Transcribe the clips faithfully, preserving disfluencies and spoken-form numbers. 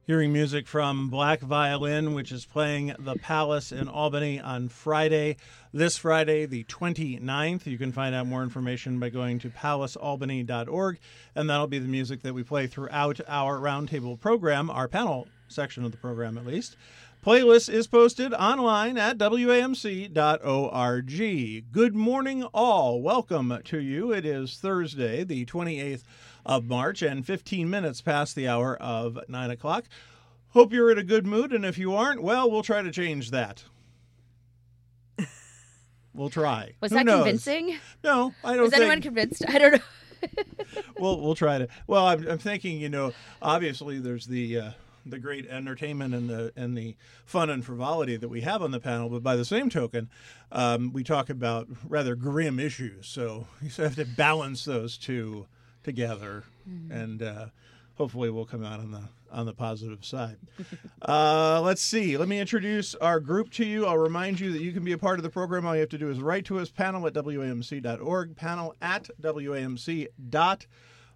Hearing music from Black Violin, which is playing the Palace in Albany on Friday. This Friday, the twenty-ninth. You can find out more information by going to palace albany dot org, and that'll be the music that we play throughout our roundtable program, our panel section of the program at least. Playlist is posted online at w a m c dot org. Good morning, all. Welcome to you. It is Thursday, the twenty-eighth of March, and fifteen minutes past the hour of nine o'clock. Hope you're in a good mood, and if you aren't, well, we'll try to change that. We'll try. Was Who that knows? convincing? No, I don't Is think... anyone convinced? I don't know. we'll, we'll try to... Well, I'm, I'm thinking, you know, obviously there's the... Uh, the great entertainment and the and the fun and frivolity that we have on the panel, but by the same token, um, we talk about rather grim issues. So you have to balance those two together, mm-hmm. and uh, hopefully we'll come out on the on the positive side. uh, let's see. Let me introduce our group to you. I'll remind you that you can be a part of the program. All you have to do is write to us, panel at w a m c dot org, panel at w a m c dot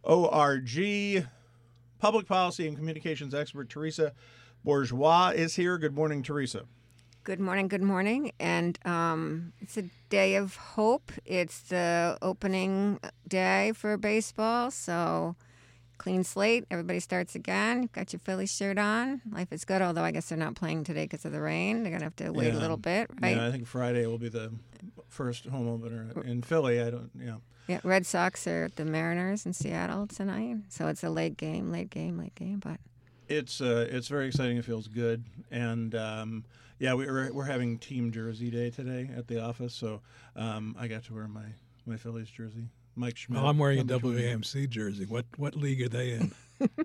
org. Public policy and communications expert Teresa Bourgeois is here. Good morning, Teresa. Good morning, good morning. And um, it's a day of hope. It's the opening day for baseball, so clean slate. Everybody starts again. You've got your Phillies shirt on. Life is good, although I guess they're not playing today because of the rain. They're going to have to wait yeah. a little bit, right? Yeah, I think Friday will be the first home opener in Philly. I don't, yeah. Yeah, Red Sox are at the Mariners in Seattle tonight, so it's a late game, late game, late game. But it's uh, it's very exciting. It feels good, and um, yeah, we we're, we're having Team Jersey Day today at the office, so um, I got to wear my, my Phillies jersey. Mike Schmidt. Well, I'm wearing a W A M C jersey. What what league are they in?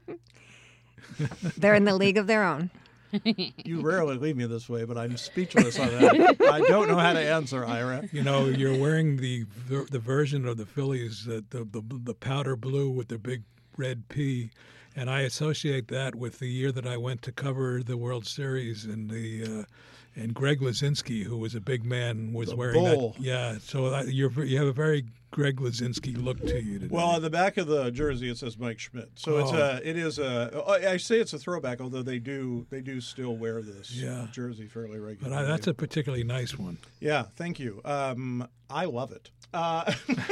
They're in the league of their own. You rarely leave me this way, but I'm speechless on that. I don't know how to answer, Ira. You know, you're wearing the the version of the Phillies, uh, the, the the powder blue with the big red P, and I associate that with the year that I went to cover the World Series and the uh, and Greg Lazinski, who was a big man, was the wearing bull. that. Yeah, so that, you're you have a very Greg Lazinski look to you today. Well, on the back of the jersey it says Mike Schmidt, so oh. it's a it is a I say it's a throwback, although they do they do still wear this yeah. jersey fairly regularly. But I, that's a particularly nice one. Yeah, thank you. Um, I love it. Uh,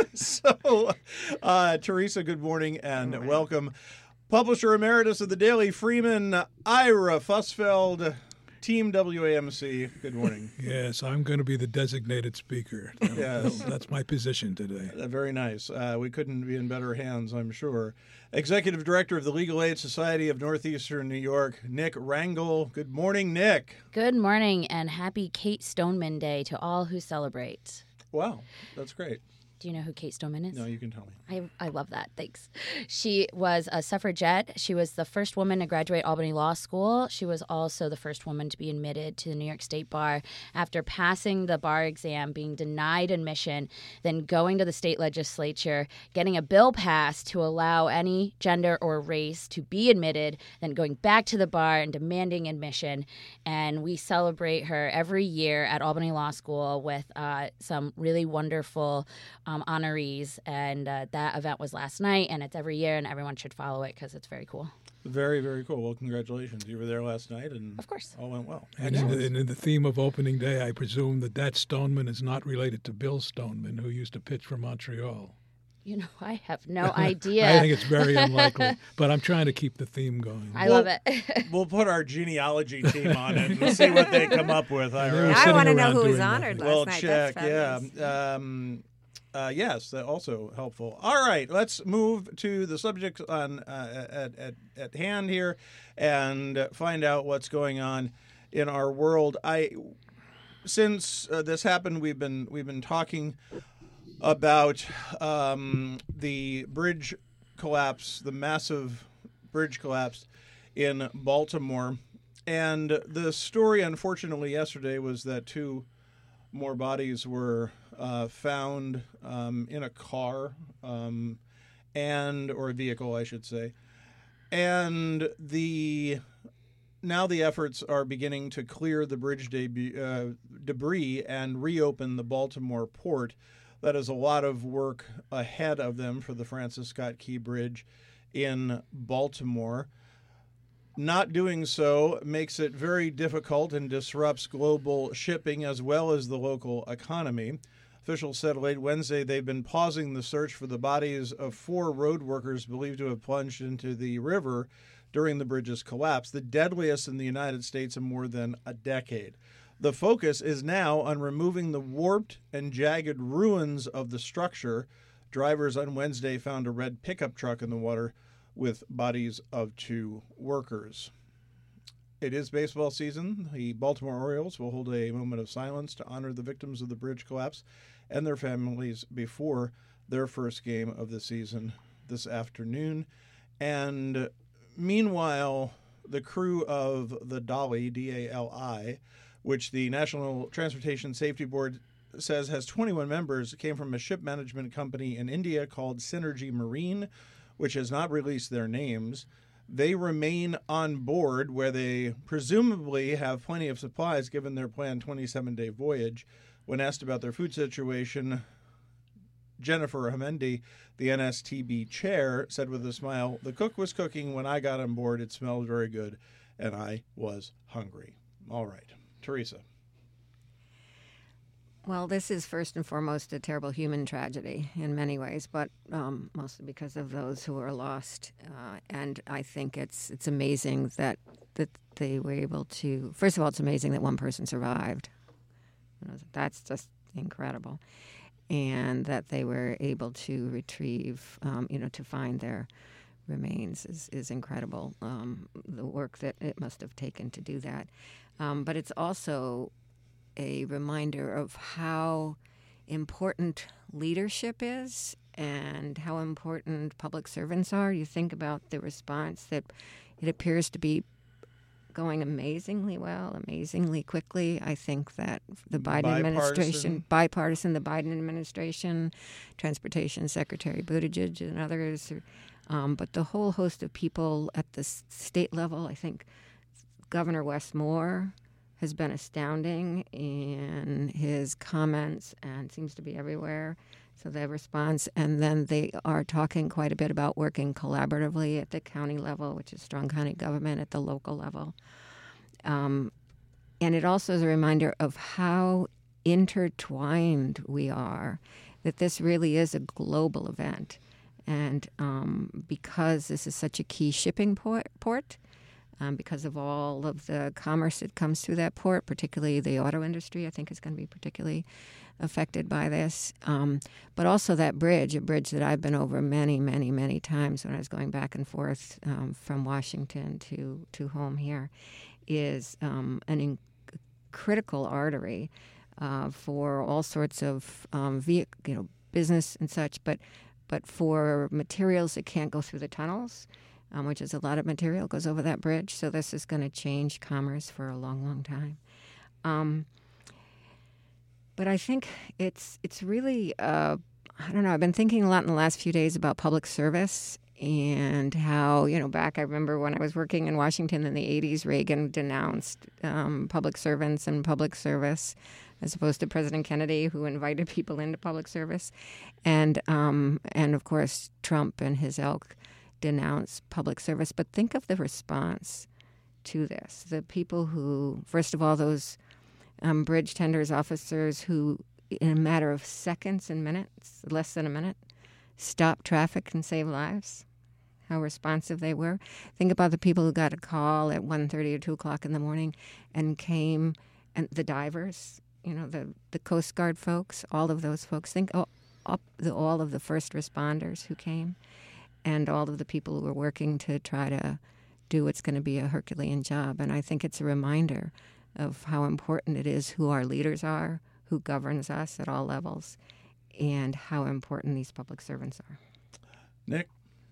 so, uh, Teresa, good morning and right. welcome. Publisher emeritus of the Daily Freeman, Ira Fussfeld. Team W A M C, good morning. Yes, I'm going to be the designated speaker. Yes. That's my position today. Uh, very nice. Uh, we couldn't be in better hands, I'm sure. Executive Director of the Legal Aid Society of Northeastern New York, Nick Rangel. Good morning, Nick. Good morning, and happy Kate Stoneman Day to all who celebrate. Wow, that's great. Do you know who Kate Stoneman is? No, you can tell me. I, I love that. Thanks. She was a suffragette. She was the first woman to graduate Albany Law School. She was also the first woman to be admitted to the New York State Bar after passing the bar exam, being denied admission, then going to the state legislature, getting a bill passed to allow any gender or race to be admitted, then going back to the bar and demanding admission. And we celebrate her every year at Albany Law School with uh, some really wonderful Um, honorees, and uh, that event was last night, and it's every year, and everyone should follow it because it's very cool. Very, very cool. Well, congratulations. You were there last night, and of course, all went well. And in, the, and in the theme of opening day, I presume that that Stoneman is not related to Bill Stoneman, who used to pitch for Montreal. You know, I have no idea. I think it's very unlikely, but I'm trying to keep the theme going. I we'll, love it. We'll put our genealogy team on it and see what they come up with. Ira. I want to know who was honored last we'll night. check, That's fabulous. yeah. Um, Uh, yes, that also helpful. All right, let's move to the subject on uh, at, at at hand here, and find out what's going on in our world. I since uh, this happened, we've been we've been talking about um, the bridge collapse, the massive bridge collapse in Baltimore, and the story, unfortunately, yesterday was that two more bodies were uh, found um, in a car um, and or a vehicle, I should say, and the now the efforts are beginning to clear the bridge debut, uh, debris and reopen the Baltimore port. That is a lot of work ahead of them for the Francis Scott Key Bridge in Baltimore. Not doing so makes it very difficult and disrupts global shipping as well as the local economy. Officials said late Wednesday they've been pausing the search for the bodies of four road workers believed to have plunged into the river during the bridge's collapse, the deadliest in the United States in more than a decade. The focus is now on removing the warped and jagged ruins of the structure. Drivers on Wednesday found a red pickup truck in the water with bodies of two workers. It is baseball season. The Baltimore Orioles will hold a moment of silence to honor the victims of the bridge collapse and their families before their first game of the season this afternoon. And meanwhile, the crew of the Dali, D A L I, which the National Transportation Safety Board says has twenty-one members, came from a ship management company in India called Synergy Marine, which has not released their names. They remain on board where they presumably have plenty of supplies given their planned twenty-seven day voyage. When asked about their food situation, Jennifer Hamendi, the N S T B chair, said with a smile, "The cook was cooking when I got on board. It smelled very good, and I was hungry." All right. Teresa. Well, this is first and foremost a terrible human tragedy in many ways, but um, mostly because of those who are lost. Uh, and I think it's it's amazing that that they were able to. First of all, it's amazing that one person survived. You know, that's just incredible, and that they were able to retrieve, um, you know, to find their remains is is incredible. Um, the work that it must have taken to do that, um, but it's also a reminder of how important leadership is and how important public servants are. You think about the response that it appears to be going amazingly well, amazingly quickly. I think that the Biden Bipartisan. administration, bipartisan, the Biden administration, Transportation Secretary Buttigieg and others, um, but the whole host of people at the s- state level, I think Governor Wes Moore has been astounding in his comments and seems to be everywhere. So the response, and then they are talking quite a bit about working collaboratively at the county level, which is strong county government, at the local level. Um, and it also is a reminder of how intertwined we are, that this really is a global event. And um, because this is such a key shipping port, port Um, because of all of the commerce that comes through that port, particularly the auto industry, I think is going to be particularly affected by this. Um, but also that bridge, a bridge that I've been over many, many, many times when I was going back and forth um, from Washington to, to home here, is um, an in- critical artery uh, for all sorts of um, vehicle, you know, business and such, but but for materials that can't go through the tunnels. Um, which is a lot of material goes over that bridge. So this is going to change commerce for a long, long time. Um, but I think it's it's really, uh, I don't know, I've been thinking a lot in the last few days about public service and how, you know, back I remember when I was working in Washington in the eighties, Reagan denounced um, public servants and public service as opposed to President Kennedy, who invited people into public service. And, um, and of course, Trump and his ilk denounce public service. But think of the response to this. The people who, first of all, those um, bridge tenders officers who, in a matter of seconds and minutes, less than a minute, stopped traffic and saved lives. How responsive they were. Think about the people who got a call at one thirty or two o'clock in the morning and came, and the divers, you know, the, the Coast Guard folks, all of those folks. Think oh, up the, all of the first responders who came, and all of the people who are working to try to do what's going to be a Herculean job. And I think it's a reminder of how important it is who our leaders are, who governs us at all levels, and how important these public servants are. Nick?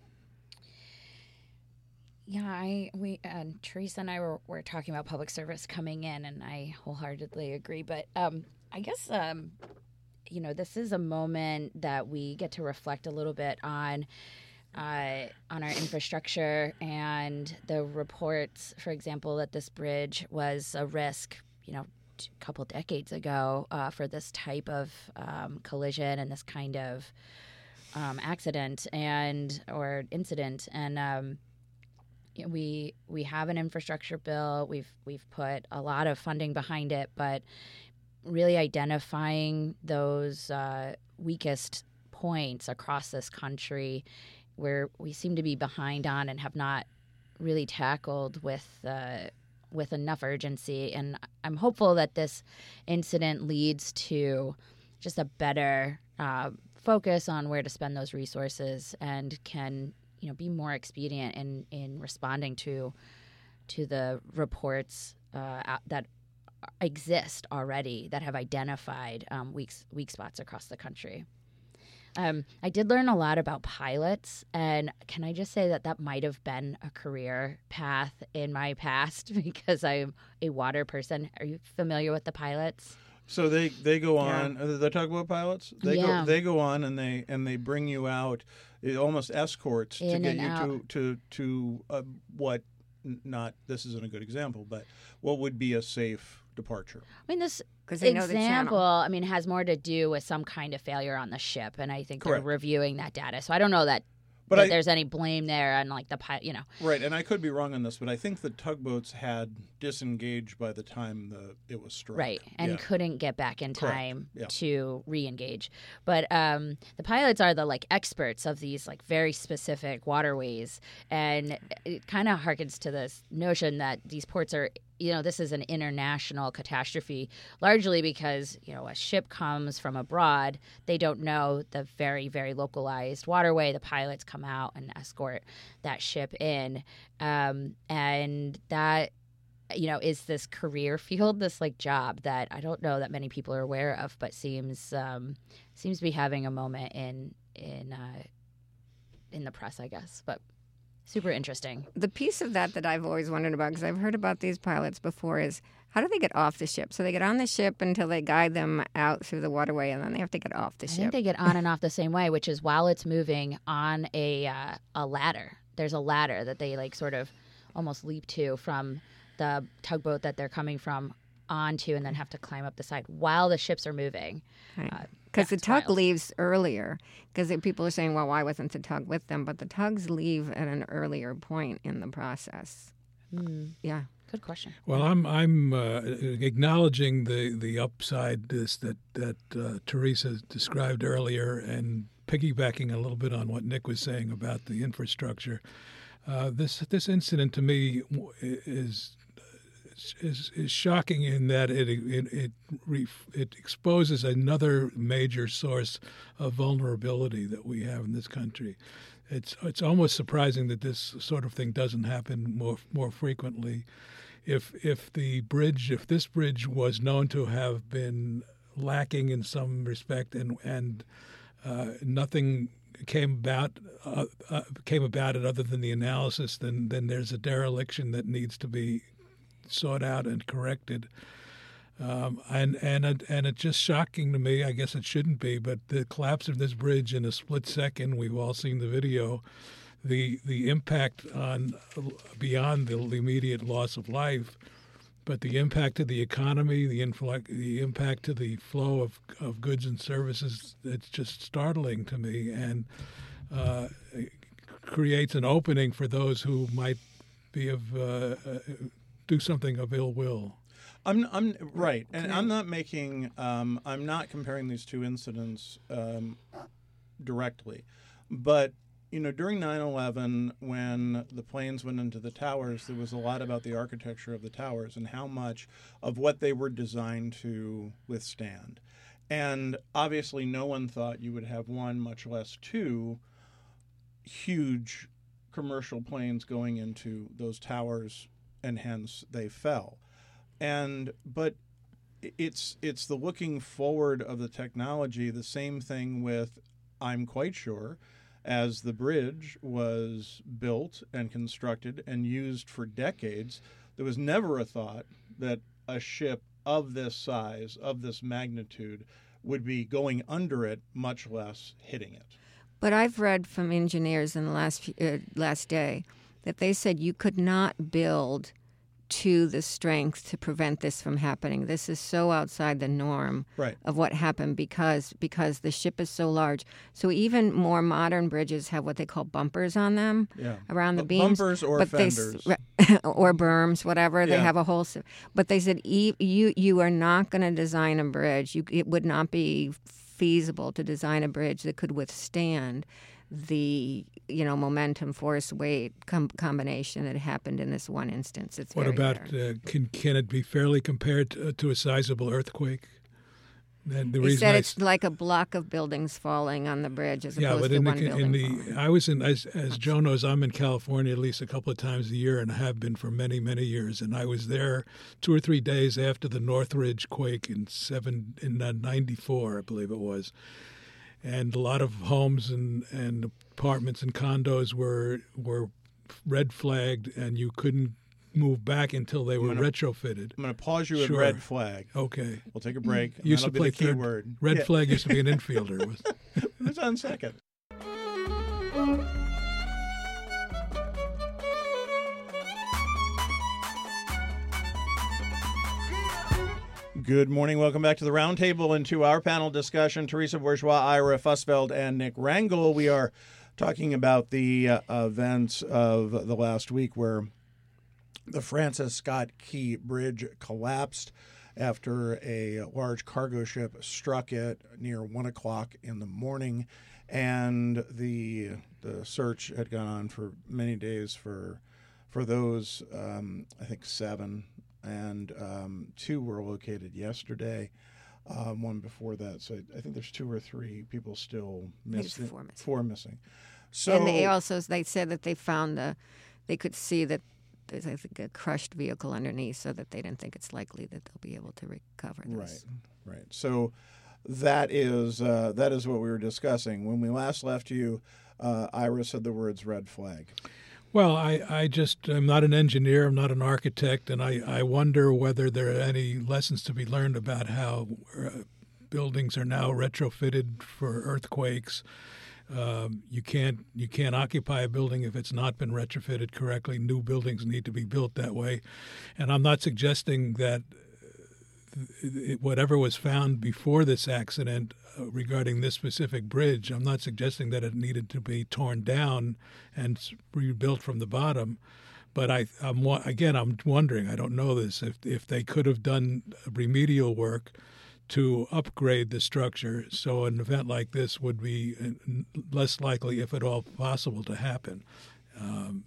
Yeah, I we uh, Teresa and I were, were talking about public service coming in, and I wholeheartedly agree. But um, I guess um, you know, this is a moment that we get to reflect a little bit on uh, on our infrastructure and the reports, for example, that this bridge was a risk, you know, a couple decades ago uh, for this type of um, collision and this kind of um, accident and or incident, and um, you know, we we have an infrastructure bill. We've we've put a lot of funding behind it, but really identifying those uh, weakest points across this country where we seem to be behind on and have not really tackled with uh, with enough urgency. And I'm hopeful that this incident leads to just a better uh, focus on where to spend those resources and can, you know, be more expedient in, in responding to to the reports uh, that exist already that have identified um, weak, weak spots across the country. Um, I did learn a lot about pilots, and can I just say that that might have been a career path in my past because I'm a water person. Are you familiar with the pilots? So they, they go on Yeah. uh, the tugboat pilots. They Yeah. go they go on and they and they bring you out, it, almost escorts to In get and you out. to to to uh, what n- not this isn't a good example, but what would be a safe departure. I mean, this Because they know the example, channel. I mean, has more to do with some kind of failure on the ship, and I think Correct. they're reviewing that data. So I don't know that, But that I- there's any blame there on like the pilot, you know. Right, and I could be wrong on this, but I think the tugboats had disengaged by the time the it was struck. Right, and Yeah. couldn't get back in Correct. time Yeah. to re-engage. But um, the pilots are the like experts of these like very specific waterways, and it kind of harkens to this notion that these ports are, you know, this is an international catastrophe, largely because, you know, a ship comes from abroad, they don't know the very, very localized waterway. The pilots come out and escort that ship in, um, and that, you know, is this career field, this like job that I don't know that many people are aware of, but seems um, seems to be having a moment in in uh, in the press, I guess. But super interesting. The piece of that that I've always wondered about, because I've heard about these pilots before, is how do they get off the ship? So they get on the ship until they guide them out through the waterway, and then they have to get off the I ship. think they get on and off the same way, which is while it's moving on a uh, a ladder. There's a ladder that they like sort of almost leap to from the tugboat that they're coming from onto, and then have to climb up the side while the ships are moving. Right. Uh, Because yeah, the it's tug wild. leaves earlier. Because people are saying, well, why wasn't the tug with them? But the tugs leave at an earlier point in the process. Hmm. Yeah. Good question. Well, I'm I'm uh, acknowledging the the upside this that that uh, Teresa described earlier, and piggybacking a little bit on what Nick was saying about the infrastructure. Uh, this this incident to me is is is shocking in that it it it, ref, it exposes another major source of vulnerability that we have in this country. It's it's almost surprising that this sort of thing doesn't happen more more frequently. If if the bridge if this bridge was known to have been lacking in some respect and and uh, nothing came about uh, uh, came about it other than the analysis, then then there's a dereliction that needs to be sought out and corrected. Um, and and it, and it's just shocking to me. I guess it shouldn't be, but the collapse of this bridge in a split second. We've all seen the video. The the impact on beyond the immediate loss of life, but the impact to the economy, the influ- the impact to the flow of, of goods and services. It's just startling to me, and uh, creates an opening for those who might be of uh, uh, do something of ill will. I'm I'm right, and I'm not making um, I'm not comparing these two incidents um, directly, but you know, during nine eleven, when the planes went into the towers, there was a lot about the architecture of the towers and how much of what they were designed to withstand. And obviously, no one thought you would have one, much less two, huge commercial planes going into those towers, and hence they fell. And but it's it's the looking forward of the technology. The same thing with, I'm quite sure, as the bridge was built and constructed and used for decades, there was never a thought that a ship of this size, of this magnitude, would be going under it, much less hitting it. But I've read from engineers in the last few, uh, last day that they said you could not build to the strength to prevent this from happening. This is so outside the norm Right. of what happened because because the ship is so large. So even more modern bridges have what they call bumpers on them Yeah. around the Bu- beams. bumpers or but they fenders. s- or berms, whatever. They Yeah. have a whole. s- But they said e- you you are not going to design a bridge. You, it would not be feasible to design a bridge that could withstand the you know momentum force weight com- combination that happened in this one instance. It's What very about rare. uh, can can it be fairly compared to, to a sizable earthquake? And the He reason said I it's like a block of buildings falling on the bridge as yeah, opposed but to in one the in building the falling. I was in as as Joe knows, I'm in California at least a couple of times a year and have been for many many years. And I was there two or three days after the Northridge quake in seven in ninety-four, I believe it was. And a lot of homes and, and apartments and condos were were red flagged, and you couldn't move back until they were gonna- retrofitted. I'm going to pause you at Sure. red flag. Okay. We'll take a break. and Used that'll to be play the key third. word. Red Yeah. flag used to be an infielder. Was- It's on second. Good morning. Welcome back to the Roundtable and to our panel discussion. Teresa Bourgeois, Ira Fussfeld, and Nick Rangel. We are talking about the uh, events of the last week where the Francis Scott Key Bridge collapsed after a large cargo ship struck it near one o'clock in the morning, and the the search had gone on for many days for for those um, I think seven, and um, two were located yesterday. Um, one before that, so I think there's two or three people still think it's missing. four missing. Four missing. So And they also they said that they found the, they could see that there's I think a crushed vehicle underneath, so that they didn't think it's likely that they'll be able to recover this. Right, right. So that is uh, that is what we were discussing when we last left you. Uh, Ira said the words "red flag." Well, I, I just I'm not an engineer, I'm not an architect, and I, I wonder whether there are any lessons to be learned about how uh, buildings are now retrofitted for earthquakes. Um, you can't you can't occupy a building if it's not been retrofitted correctly. New buildings need to be built that way, and I'm not suggesting that it, whatever was found before this accident uh, regarding this specific bridge, I'm not suggesting that it needed to be torn down and s- rebuilt from the bottom. But I, I'm wa- again, I'm wondering. I don't know this if if they could have done remedial work to upgrade the structure so an event like this would be uh, less likely, if at all possible, to happen. Um,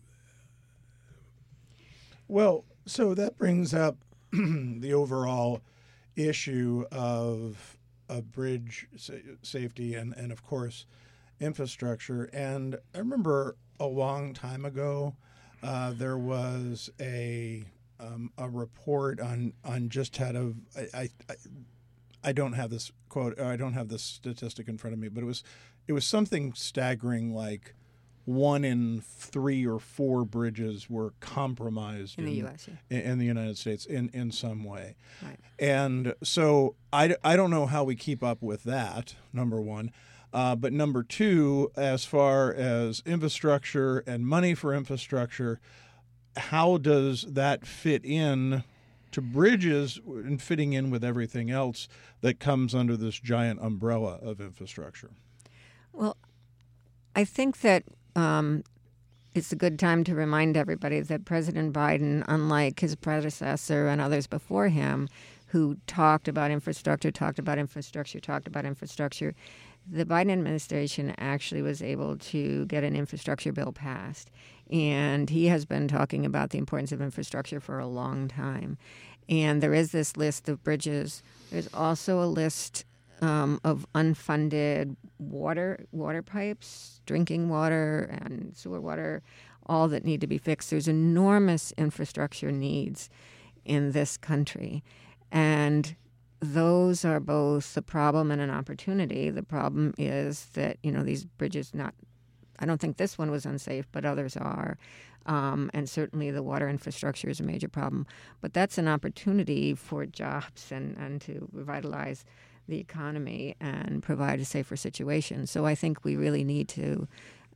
Well, so that brings up the overall issue of of bridge sa- safety and, and of course infrastructure. And I remember a long time ago uh, there was a um, a report on on just how to I, I I don't have this quote or I don't have this statistic in front of me, but it was it was something staggering like one in three or four bridges were compromised In the U S, in, in the United States in, in some way. Right. And so I, I don't know how we keep up with that, number one. Uh, but number two, as far as infrastructure and money for infrastructure, how does that fit in to bridges and fitting in with everything else that comes under this giant umbrella of infrastructure? Well, I think that um, it's a good time to remind everybody that President Biden, unlike his predecessor and others before him, who talked about infrastructure, talked about infrastructure, talked about infrastructure, the Biden administration actually was able to get an infrastructure bill passed. And he has been talking about the importance of infrastructure for a long time. And there is this list of bridges. There's also a list um, of unfunded water water pipes, drinking water and sewer water, all that need to be fixed. There's enormous infrastructure needs in this country. And those are both a problem and an opportunity. The problem is that, you know, these bridges not, I don't think this one was unsafe, but others are. Um, and certainly the water infrastructure is a major problem. But that's an opportunity for jobs and, and to revitalize the economy and provide a safer situation. So I think we really need to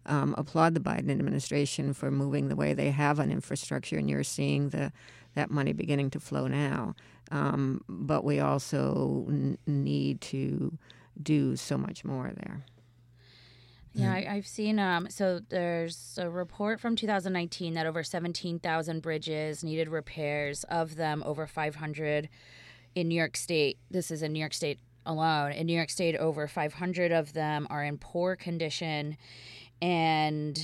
um, applaud the Biden administration for moving the way they have on infrastructure, and you're seeing the that money beginning to flow now. Um, but we also n- need to do so much more there. Yeah, I, I've seen. Um, so there's a report from two thousand nineteen that over seventeen thousand bridges needed repairs. Of them, over five hundred in New York State. This is in New York State alone. In New York State, over five hundred of them are in poor condition. And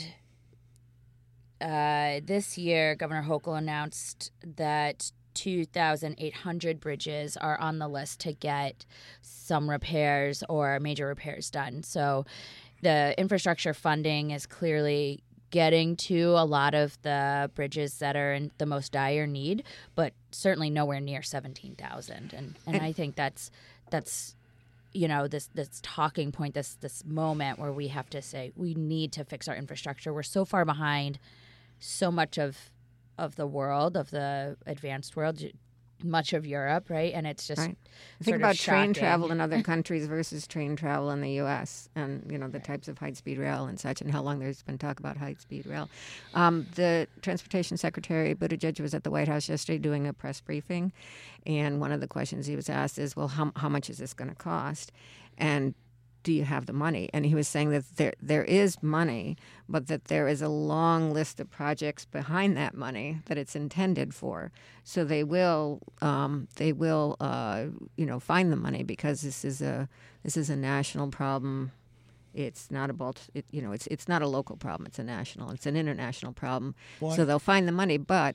uh, this year, Governor Hochul announced that two thousand eight hundred bridges are on the list to get some repairs or major repairs done. So the infrastructure funding is clearly getting to a lot of the bridges that are in the most dire need, but certainly nowhere near seventeen thousand. And and I think that's that's you know this this talking point, this this moment where we have to say we need to fix our infrastructure. We're so far behind so much of of the world, of the advanced world, much of Europe, right? And it's just right. Think Think about train shocking. travel in other countries versus train travel in the U S and, you know, the types of high-speed rail and such, and how long there's been talk about high-speed rail. Um, the Transportation Secretary, Buttigieg, was at the White House yesterday doing a press briefing, and one of the questions he was asked is, well, how, how much is this going to cost? And do you have the money? And he was saying that there there is money, but that there is a long list of projects behind that money that it's intended for. So they will um, they will uh, you know find the money, because this is a this is a national problem. It's not a Balt- it, you know it's it's not a local problem. It's a national. It's an international problem. Well, so they'll find the money, but.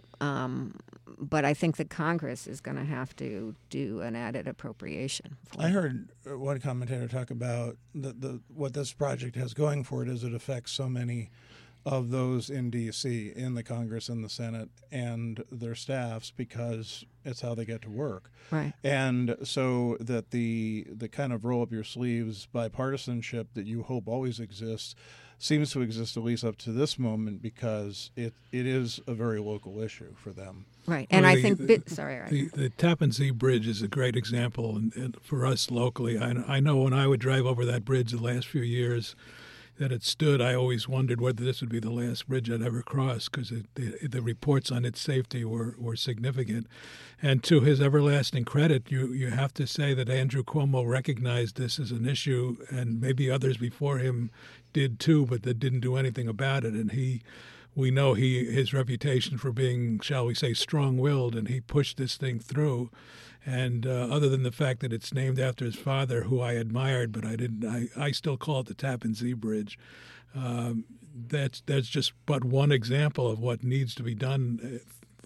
Um, but I think the Congress is going to have to do an added appropriation. For I heard one commentator talk about the, the what this project has going for it is it affects so many of those in D C, in the Congress and the Senate, and their staffs, because it's how they get to work. Right. And so that the the kind of roll up your sleeves bipartisanship that you hope always exists seems to exist, at least up to this moment, because it, it is a very local issue for them. Right, and Well, I the- think, the- bi- sorry, right. The, the Tappan Zee Bridge is a great example, and, and for us locally, I, I know when I would drive over that bridge the last few years that it stood, I always wondered whether this would be the last bridge I'd ever cross, because the, the reports on its safety were, were significant. And to his everlasting credit, you, you have to say that Andrew Cuomo recognized this as an issue, and maybe others before him did too, but that didn't do anything about it. And he, we know he his reputation for being, shall we say, strong-willed, and he pushed this thing through. And uh, other than the fact that it's named after his father, who I admired, but I didn't, I, I still call it the Tappan Zee Bridge. Um, that's that's just but one example of what needs to be done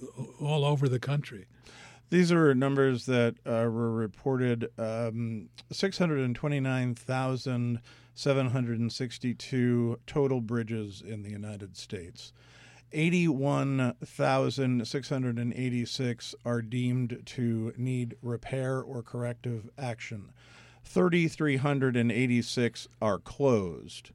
all over the country. These are numbers that uh, were reported: um, six hundred twenty-nine thousand seven hundred sixty-two total bridges in the United States. eighty-one thousand six hundred eighty-six are deemed to need repair or corrective action. three thousand three hundred eighty-six are closed.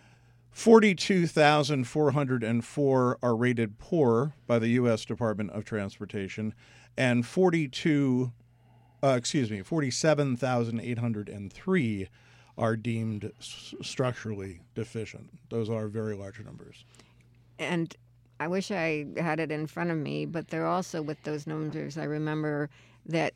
forty-two thousand four hundred four are rated poor by the U S Department of Transportation, and forty-two, uh, excuse me, forty-seven thousand eight hundred three are deemed s- structurally deficient. Those are very large numbers. And I wish I had it in front of me, but they're also, with those numbers, I remember that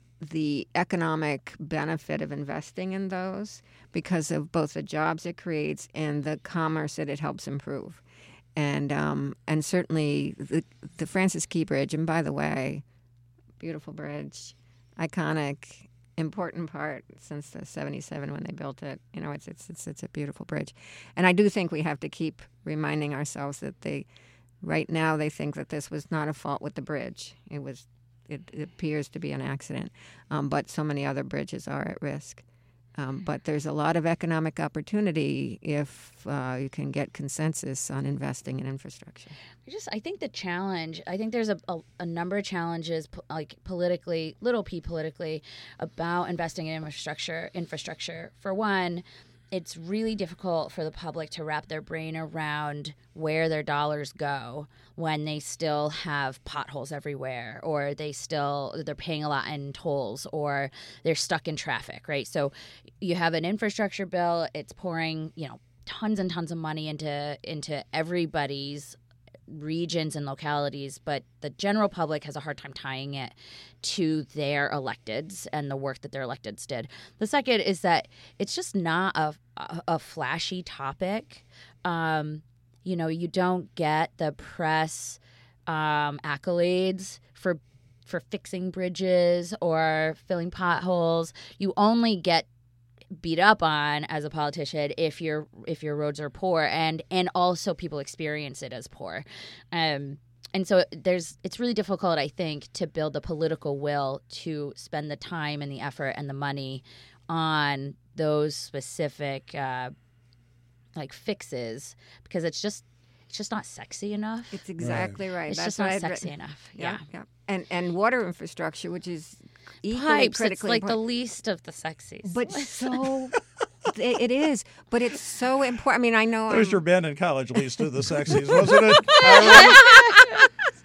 the economic benefit of investing in those, because of both the jobs it creates and the commerce that it helps improve. And um, and certainly the, the Francis Key Bridge, and by the way, beautiful bridge, iconic, important part since the seventy-seven when they built it. You know, it's it's it's it's a beautiful bridge. And I do think we have to keep reminding ourselves that they, right now, they think that this was not a fault with the bridge. It was, it, it appears to be an accident. Um, but so many other bridges are at risk. Um, but there's a lot of economic opportunity if uh, you can get consensus on investing in infrastructure. I just, I think the challenge, I think there's a, a, a number of challenges, po- like politically, little p politically, about investing in infrastructure. Infrastructure. For one, it's really difficult for the public to wrap their brain around where their dollars go when they still have potholes everywhere, or they still, they're paying a lot in tolls, or they're stuck in traffic, right? So you have an infrastructure bill, it's pouring, you know, tons and tons of money into into everybody's regions and localities, but the general public has a hard time tying it to their electeds and the work that their electeds did. The second is that it's just not a, a, a flashy topic. Um, you know, you don't get the press um, accolades for for fixing bridges or filling potholes. You only get beat up on as a politician if your if your roads are poor, and and also people experience it as poor, um, and so there's it's really difficult, I think, to build the political will to spend the time and the effort and the money on those specific uh, like fixes, because it's just it's just not sexy enough. It's exactly right. right. It's That's just what not I'd sexy written. enough. Yeah. yeah, yeah. And and water infrastructure, which is equally Pipes, it's critically like the important. least of the sexies. But so it, it is. But it's so important. I mean, I know. That was I'm, your band in college, least of the sexies, wasn't it? Ira?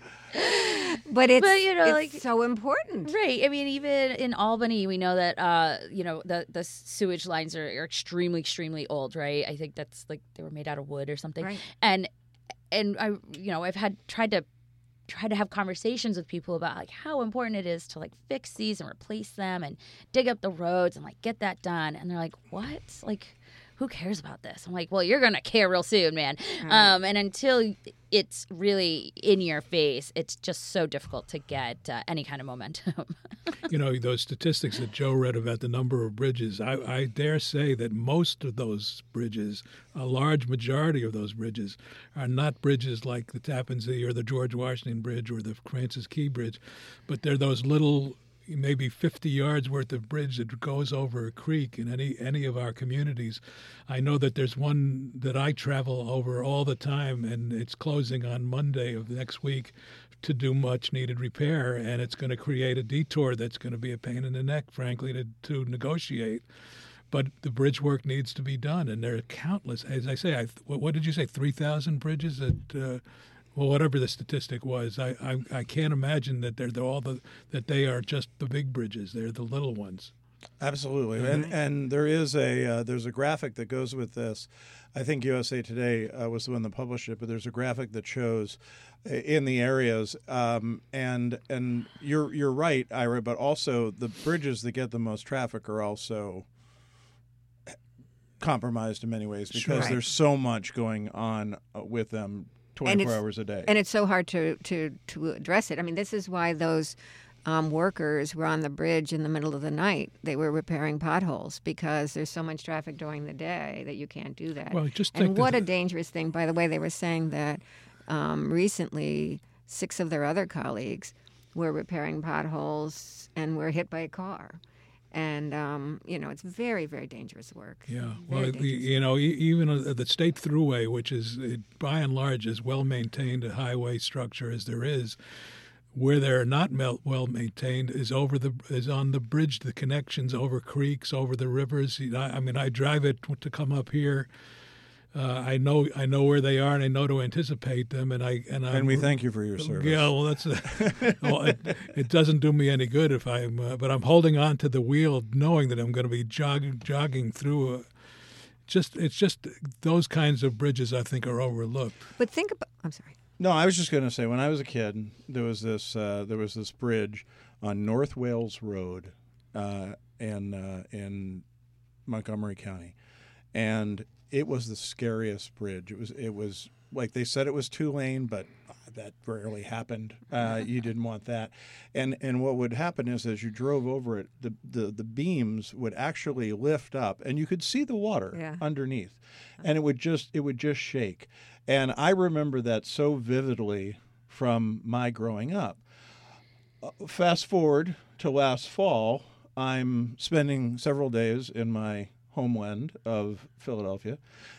but it's, But, you know, it's like- so important. Right. I mean, even in Albany, we know that uh, you know the the sewage lines are, are extremely, extremely old. Right. I think that's like they were made out of wood or something. Right. And and I, you know, I've had tried to try to have conversations with people about like how important it is to like fix these and replace them and dig up the roads and like get that done. And they're like, what? Like, who cares about this? I'm like, well, you're gonna care real soon, man. Right. Um, and until it's really in your face, it's just so difficult to get uh, any kind of momentum. You know, those statistics that Joe read about the number of bridges, I, I dare say that most of those bridges, a large majority of those bridges, are not bridges like the Tappan Zee or the George Washington Bridge or the Francis Key Bridge, but they're those little, maybe fifty yards worth of bridge that goes over a creek in any any of our communities. I know that there's one that I travel over all the time, and it's closing on Monday of next week to do much needed repair, and it's going to create a detour that's going to be a pain in the neck, frankly, to, to negotiate. But the bridge work needs to be done, and there are countless. As I say, I, what, what did you say, three thousand bridges that uh, well, whatever the statistic was, I, I I can't imagine that they're, they're all the that they are just the big bridges. They're the little ones. Absolutely, and and there is a uh, there's a graphic that goes with this. I think U S A Today uh, was the one that published it, but there's a graphic that shows uh, in the areas, um, and and you're you're right, Ira, but also the bridges that get the most traffic are also compromised in many ways because Sure. there's so much going on uh, with them twenty-four it's- hours a day. And it's so hard to, to, to address it. I mean, this is why those um, workers were on the bridge in the middle of the night. They were repairing potholes because there's so much traffic during the day that you can't do that. Well, just take and the- what a dangerous thing. By the way, they were saying that um, recently six of their other colleagues were repairing potholes and were hit by a car. And, um, you know, it's very, very dangerous work. Yeah, Very well, the, dangerous. you know, e- even uh, the state thruway, which is uh, by and large as well maintained a highway structure as there is, where they're not mel- well maintained is over the is on the bridge, the connections over creeks, over the rivers. I, I mean, I drive it to come up here. Uh, I know I know where they are, and I know to anticipate them, and I and, and I'm, we thank you for your service. Yeah, well, that's well, it, it doesn't do me any good if I'm, uh, but I'm holding on to the wheel, knowing that I'm going to be jogging jogging through. A, just it's just those kinds of bridges I think are overlooked. But think about, I'm sorry. No, I was just going to say when I was a kid, there was this uh, there was this bridge on North Wales Road uh, in uh, in Montgomery County, and it was the scariest bridge. It was it was like they said it was two lane, but that rarely happened. Uh, you didn't want that, and and what would happen is as you drove over it, the the, the beams would actually lift up, and you could see the water Yeah. underneath, and it would just it would just shake. And I remember that so vividly from my growing up. Uh, fast forward to last fall, I'm spending several days in my homeland of Philadelphia,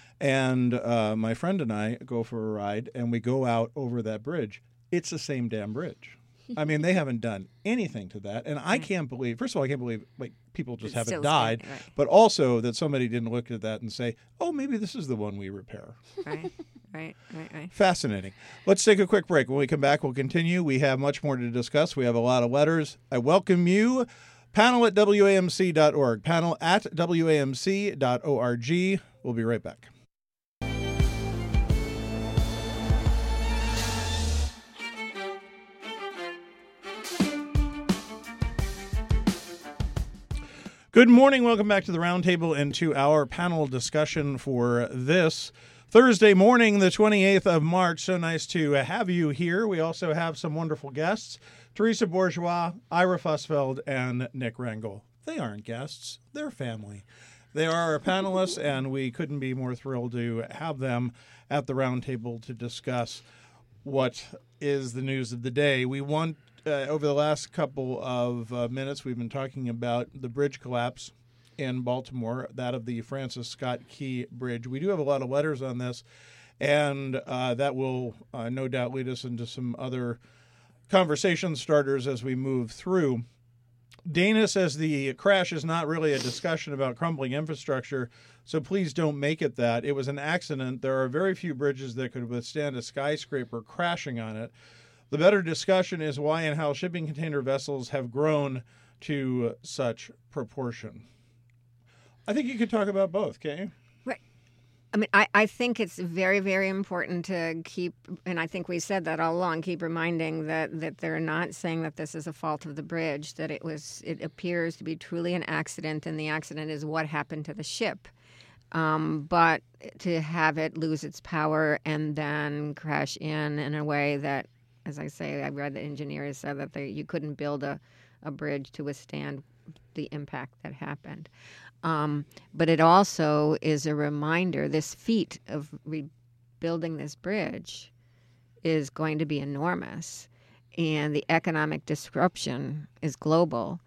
and uh, my friend and I go for a ride, and we go out over that bridge. It's the same damn bridge. I mean, they haven't done anything to that, and I can't believe. First of all, I can't believe like people just It's haven't still died, standing, right. but also that somebody didn't look at that and say, "Oh, maybe this is the one we repair." Right, right, right, right. Fascinating. Let's take a quick break. When we come back, we'll continue. We have much more to discuss. We have a lot of letters. I welcome you. Panel at W A M C dot org. Panel at W A M C dot org. We'll be right back. Good morning. Welcome back to the Roundtable and to our panel discussion for this Thursday morning, the twenty-eighth of March. So nice to have you here. We also have some wonderful guests, Teresa Bourgeois, Ira Fussfeld, and Nick Rangel. They aren't guests. They're family. They are our panelists, and we couldn't be more thrilled to have them at the Roundtable to discuss what is the news of the day. We want Uh, over the last couple of uh, minutes, we've been talking about the bridge collapse in Baltimore, that of the Francis Scott Key Bridge. We do have a lot of letters on this, and uh, that will uh, no doubt lead us into some other conversation starters as we move through. Dana says the crash is not really a discussion about crumbling infrastructure, so please don't make it that. It was an accident. There are very few bridges that could withstand a skyscraper crashing on it. The better discussion is why and how shipping container vessels have grown to such proportion. I think you could talk about both, Kay. Right. I mean, I, I think it's very, very important to keep, and I think we said that all along, keep reminding that, that they're not saying that this is a fault of the bridge, that it was, it appears to be truly an accident, and the accident is what happened to the ship. Um, but to have it lose its power and then crash in in a way that, as I say, I read the engineers said that they, you couldn't build a, a bridge to withstand the impact that happened. Um, but it also is a reminder, this feat of rebuilding this bridge is going to be enormous. And the economic disruption is global.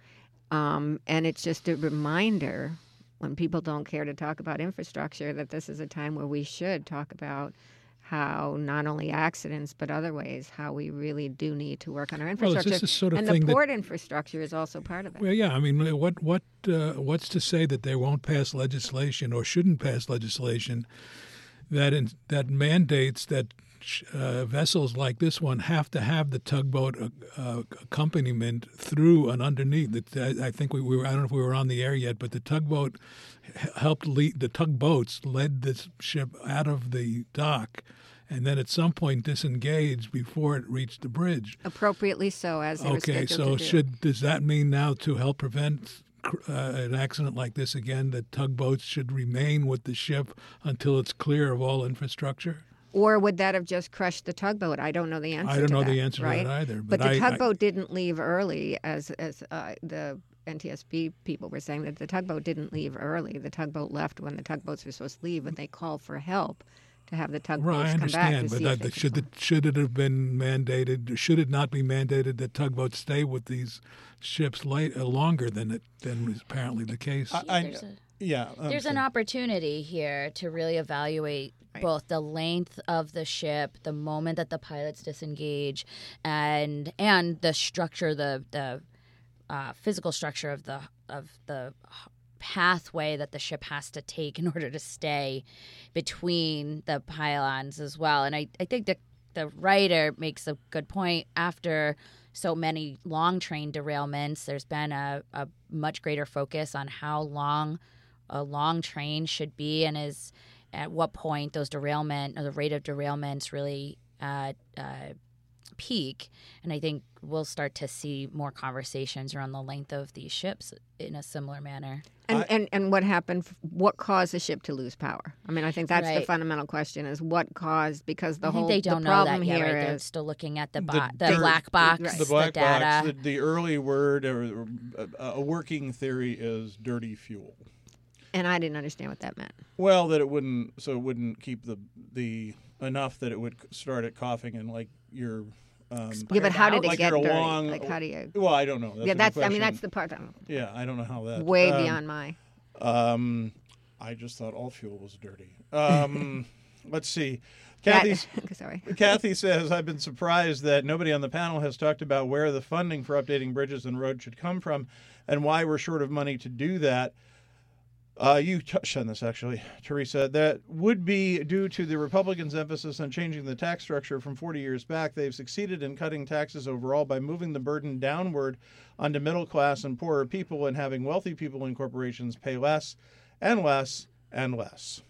Um, and it's just a reminder, when people don't care to talk about infrastructure, that this is a time where we should talk about how not only accidents but other ways how we really do need to work on our infrastructure. Well, sort of and thing the port that, infrastructure is also part of it. Well, yeah, I mean, what what uh, what's to say that they won't pass legislation or shouldn't pass legislation that in, that mandates that uh, vessels like this one have to have the tugboat uh, accompaniment through and underneath. I, I think we, we were, I don't know if we were on the air yet, but the tugboat helped lead, the tugboats led this ship out of the dock and then at some point disengaged before it reached the bridge. Appropriately so, as they were Okay, scheduled so to do. should does that mean now to help prevent uh, an accident like this again that tugboats should remain with the ship until it's clear of all infrastructure? Or would that have just crushed the tugboat? I don't know the answer I don't to know that, the answer right? to that either. But, But, the I, tugboat didn't leave early, as as uh, the N T S B people were saying, that the tugboat didn't leave early. The tugboat left when the tugboats were supposed to leave, but they called for help to have the I, tugboats right, I come back understand, to but see that, if they that could should swim. it should it have been mandated? Should it not be mandated that tugboats stay with these ships late, uh, longer than it than is apparently the case? I, I, There's a- yeah. I'm There's sorry. an opportunity here to really evaluate Right. both the length of the ship, the moment that the pilots disengage, and and the structure, the the uh, physical structure of the of the pathway that the ship has to take in order to stay between the pylons as well. And I, I think that the writer makes a good point. After so many long train derailments, there's been a, a much greater focus on how long a long train should be and is at what point those derailment or the rate of derailments really uh, uh, peak. And I think we'll start to see more conversations around the length of these ships in a similar manner. And, I- and and what happened? What caused the ship to lose power? I mean, I think that's the Right. fundamental question: is what caused? Because the I whole think they don't the know problem that yet, here right? They're is still looking at the The bo- the, dirt- black box, Right. the black the data. box. The, the early word or uh, a working theory is dirty fuel. and I didn't understand what that meant. Well, that it wouldn't, so it wouldn't keep the the enough that it would start it coughing and like your. Um, Yeah, but how did it like get your dirty? long, Like, how do you? Well, I don't know. That's yeah, a good that's. I mean, question. that's the part I'm Yeah, I don't know how that. way um, beyond my. Um, I just thought all fuel was dirty. Um, let's see. That- Kathy's, sorry. Kathy says, I've been surprised that nobody on the panel has talked about where the funding for updating bridges and roads should come from and why we're short of money to do that. Uh, you touched on this, actually, Teresa. That would be due to the Republicans' emphasis on changing the tax structure from forty years back. They've succeeded in cutting taxes overall by moving the burden downward onto middle class and poorer people and having wealthy people and corporations pay less and less and less.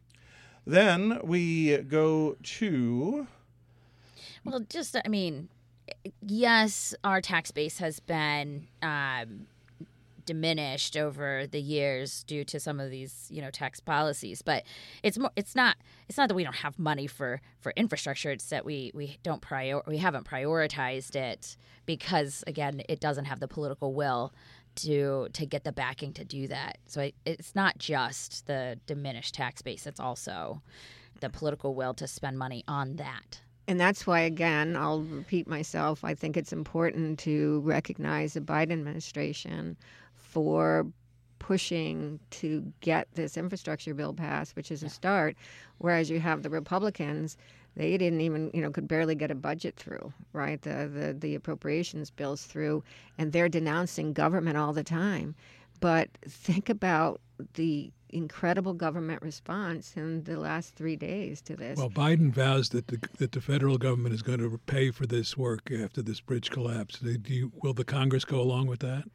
Then we go to... Well, just, I mean, yes, our tax base has been um, diminished over the years due to some of these, you know, tax policies. But it's more, it's not it's not that we don't have money for, for infrastructure. It's that we we don't prior we haven't prioritized it because, again, it doesn't have the political will to to get the backing to do that. So it, it's not just the diminished tax base. It's also the political will to spend money on that. And that's why, again, I'll repeat myself, I think it's important to recognize the Biden administration for pushing to get this infrastructure bill passed, which is a start, whereas you have the Republicans, they didn't even, you know, could barely get a budget through, right? The, the, the appropriations bills through, and they're denouncing government all the time. But think about the incredible government response in the last three days to this. Well, Biden vows that the, that the federal government is going to pay for this work after this bridge collapse. Do you, will the Congress go along with that?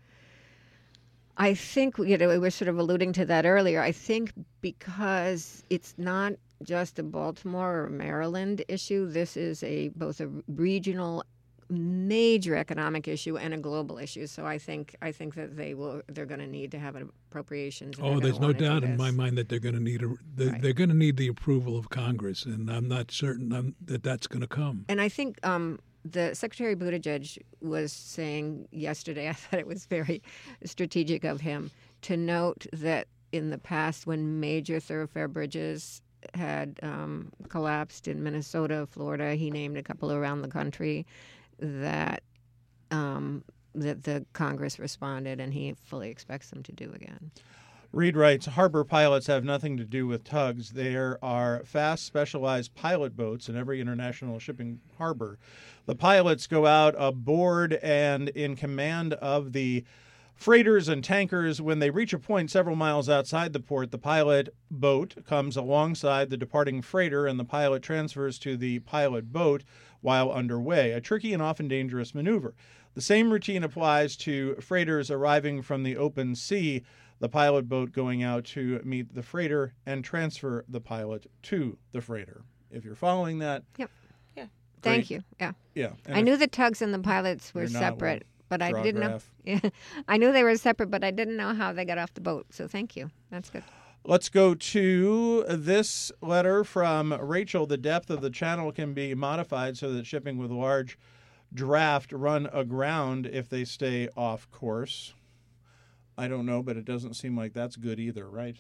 I think, you know, we were sort of alluding to that earlier. I think because it's not just a Baltimore or Maryland issue, this is a both a regional major economic issue and a global issue. So I think I think that they will they're going to need to have an appropriations. Oh, there's no doubt in my mind that they're going to need a they're, right. they're going to need the approval of Congress, and I'm not certain I'm, that that's going to come. And I think um, the Secretary Buttigieg was saying yesterday, I thought it was very strategic of him to note that in the past, when major thoroughfare bridges had um, collapsed in Minnesota, Florida, he named a couple around the country, that um, that the Congress responded, and he fully expects them to do again. Reed writes, harbor pilots have nothing to do with tugs. There are fast, specialized pilot boats in every international shipping harbor. The pilots go out aboard and in command of the freighters and tankers. When they reach a point several miles outside the port, the pilot boat comes alongside the departing freighter, and the pilot transfers to the pilot boat while underway, a tricky and often dangerous maneuver. The same routine applies to freighters arriving from the open sea, the pilot boat going out to meet the freighter and transfer the pilot to the freighter. If you're following that. Yep. Yeah. Thank you. Yeah. Yeah. I knew the tugs and the pilots were separate, but I didn't know. Yeah, I knew they were separate, but I didn't know how they got off the boat. So thank you. That's good. Let's go to this letter from Rachel. The depth of the channel can be modified so that shipping with large draft run aground if they stay off course. I don't know, but it doesn't seem like that's good either, right?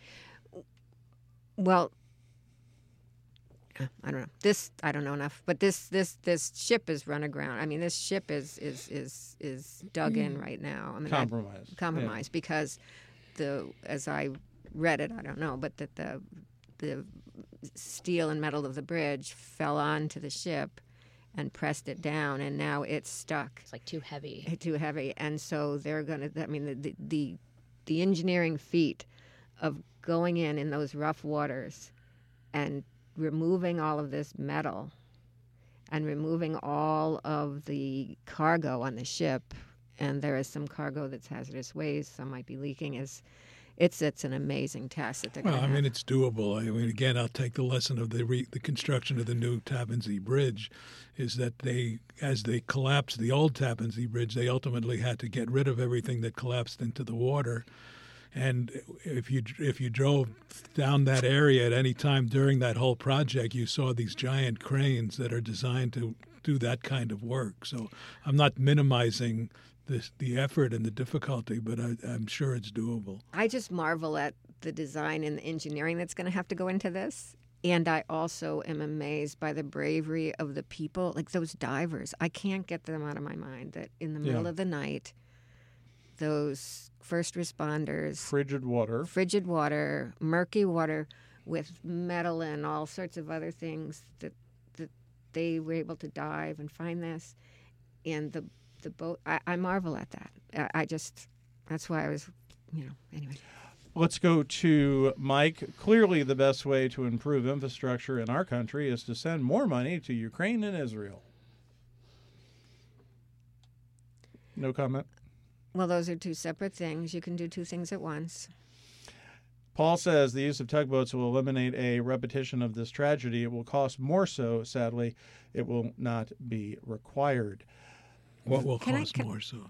Well, I don't know. This I don't know enough, but this this this ship is run aground. I mean, this ship is is is is dug in right now. I mean, compromised. I, compromised yeah. Because the as I read it, I don't know, but that the the steel and metal of the bridge fell onto the ship and pressed it down, and now it's stuck. It's like too heavy. Too heavy, and so they're gonna. I mean, the the the, the engineering feat of going in in those rough waters and removing all of this metal and removing all of the cargo on the ship, and there is some cargo that's hazardous waste, some might be leaking, is it's it's an amazing task that they're well, going to I have. mean, it's doable. I mean, again, I'll take the lesson of the re, the construction of the new Tappan Zee Bridge, is that they, as they collapsed the old Tappan Zee Bridge, they ultimately had to get rid of everything that collapsed into the water. And if you if you drove down that area at any time during that whole project, you saw these giant cranes that are designed to do that kind of work. So I'm not minimizing this, the effort and the difficulty, but I, I'm sure it's doable. I just marvel at the design and the engineering that's going to have to go into this. And I also am amazed by the bravery of the people, like those divers. I can't get them out of my mind that in the middle yeah. of the night, those first responders, frigid water, frigid water, murky water with metal and all sorts of other things, that that they were able to dive and find this. And the the boat, I, I marvel at that. I, I just, that's why I was, you know, anyway. Let's go to Mike. Clearly, the best way to improve infrastructure in our country is to send more money to Ukraine and Israel. No comment? Well, those are two separate things. You can do two things at once. Paul says the use of tugboats will eliminate a repetition of this tragedy. It will cost more so, sadly. It will not be required. What will Can I- cost can- more so?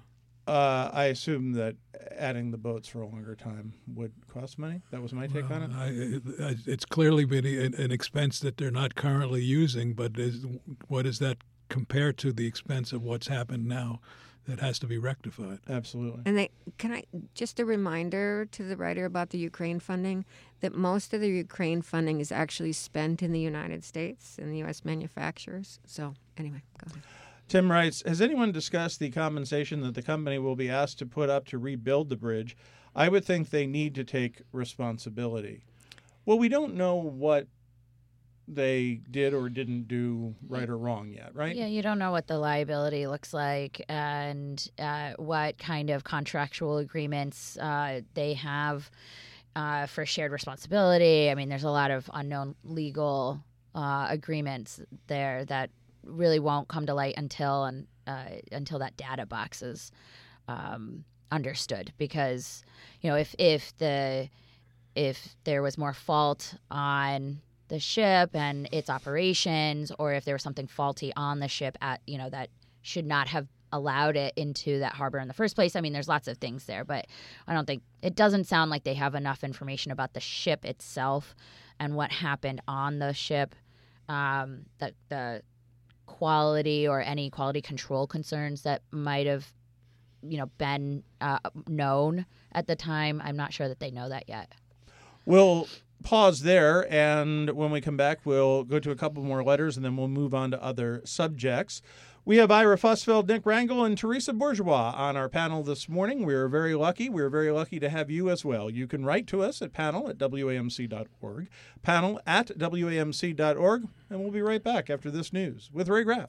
Uh, I assume that adding the boats for a longer time would cost money. That was my take Well, on it. I, I, it's clearly been an, an expense that they're not currently using, but is, what does that compare to the expense of what's happened now that has to be rectified? Absolutely. And they can I just a reminder to the writer about the Ukraine funding that most of the Ukraine funding is actually spent in the United States and the U S manufacturers. So anyway, go ahead. Tim writes, has anyone discussed the compensation that the company will be asked to put up to rebuild the bridge? I would think they need to take responsibility. Well, we don't know what they did or didn't do right or wrong yet, right? Yeah, you don't know what the liability looks like and uh, what kind of contractual agreements uh, they have uh, for shared responsibility. I mean, there's a lot of unknown legal uh, agreements there that really won't come to light until and uh, until that data box is um, understood. Because you know, if if the if there was more fault on the ship and its operations, or if there was something faulty on the ship at you know that should not have allowed it into that harbor in the first place. I mean, there's lots of things there, but I don't think it doesn't sound like they have enough information about the ship itself and what happened on the ship. Um, the the quality or any quality control concerns that might have, you know, been uh, known at the time. I'm not sure that they know that yet. We'll pause there, and when we come back, we'll go to a couple more letters, and then we'll move on to other subjects. We have Ira Fussfeld, Nick Rangel, and Teresa Bourgeois on our panel this morning. We're very lucky. We're very lucky to have you as well. You can write to us at panel at W A M C dot org, panel at W A M C dot org, and we'll be right back after this news with Ray Graff.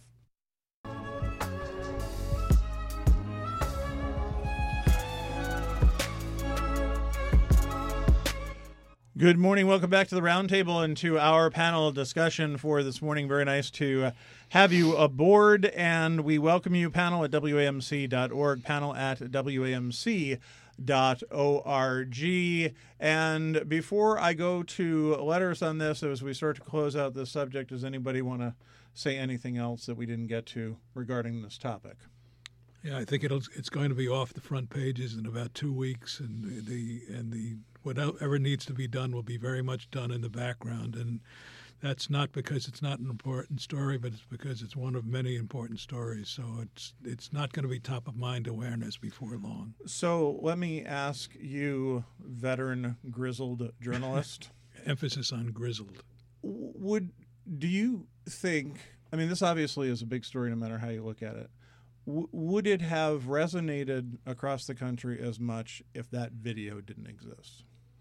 Good morning. Welcome back to the Roundtable and to our panel discussion for this morning. Very nice to uh, have you aboard, and we welcome you, panel at W A M C dot org, panel at W A M C dot org. And before I go to letters on this, as we start to close out this subject, does anybody want to say anything else that we didn't get to regarding this topic? Yeah, I think it'll it's going to be off the front pages in about two weeks, and the and the whatever needs to be done will be very much done in the background, and that's not because it's not an important story, but it's because it's one of many important stories. So it's it's not going to be top of mind awareness before long. So let me ask you, veteran grizzled journalist, emphasis on grizzled. Would do you think? I mean, this obviously is a big story, no matter how you look at it. W- would it have resonated across the country as much if that video didn't exist?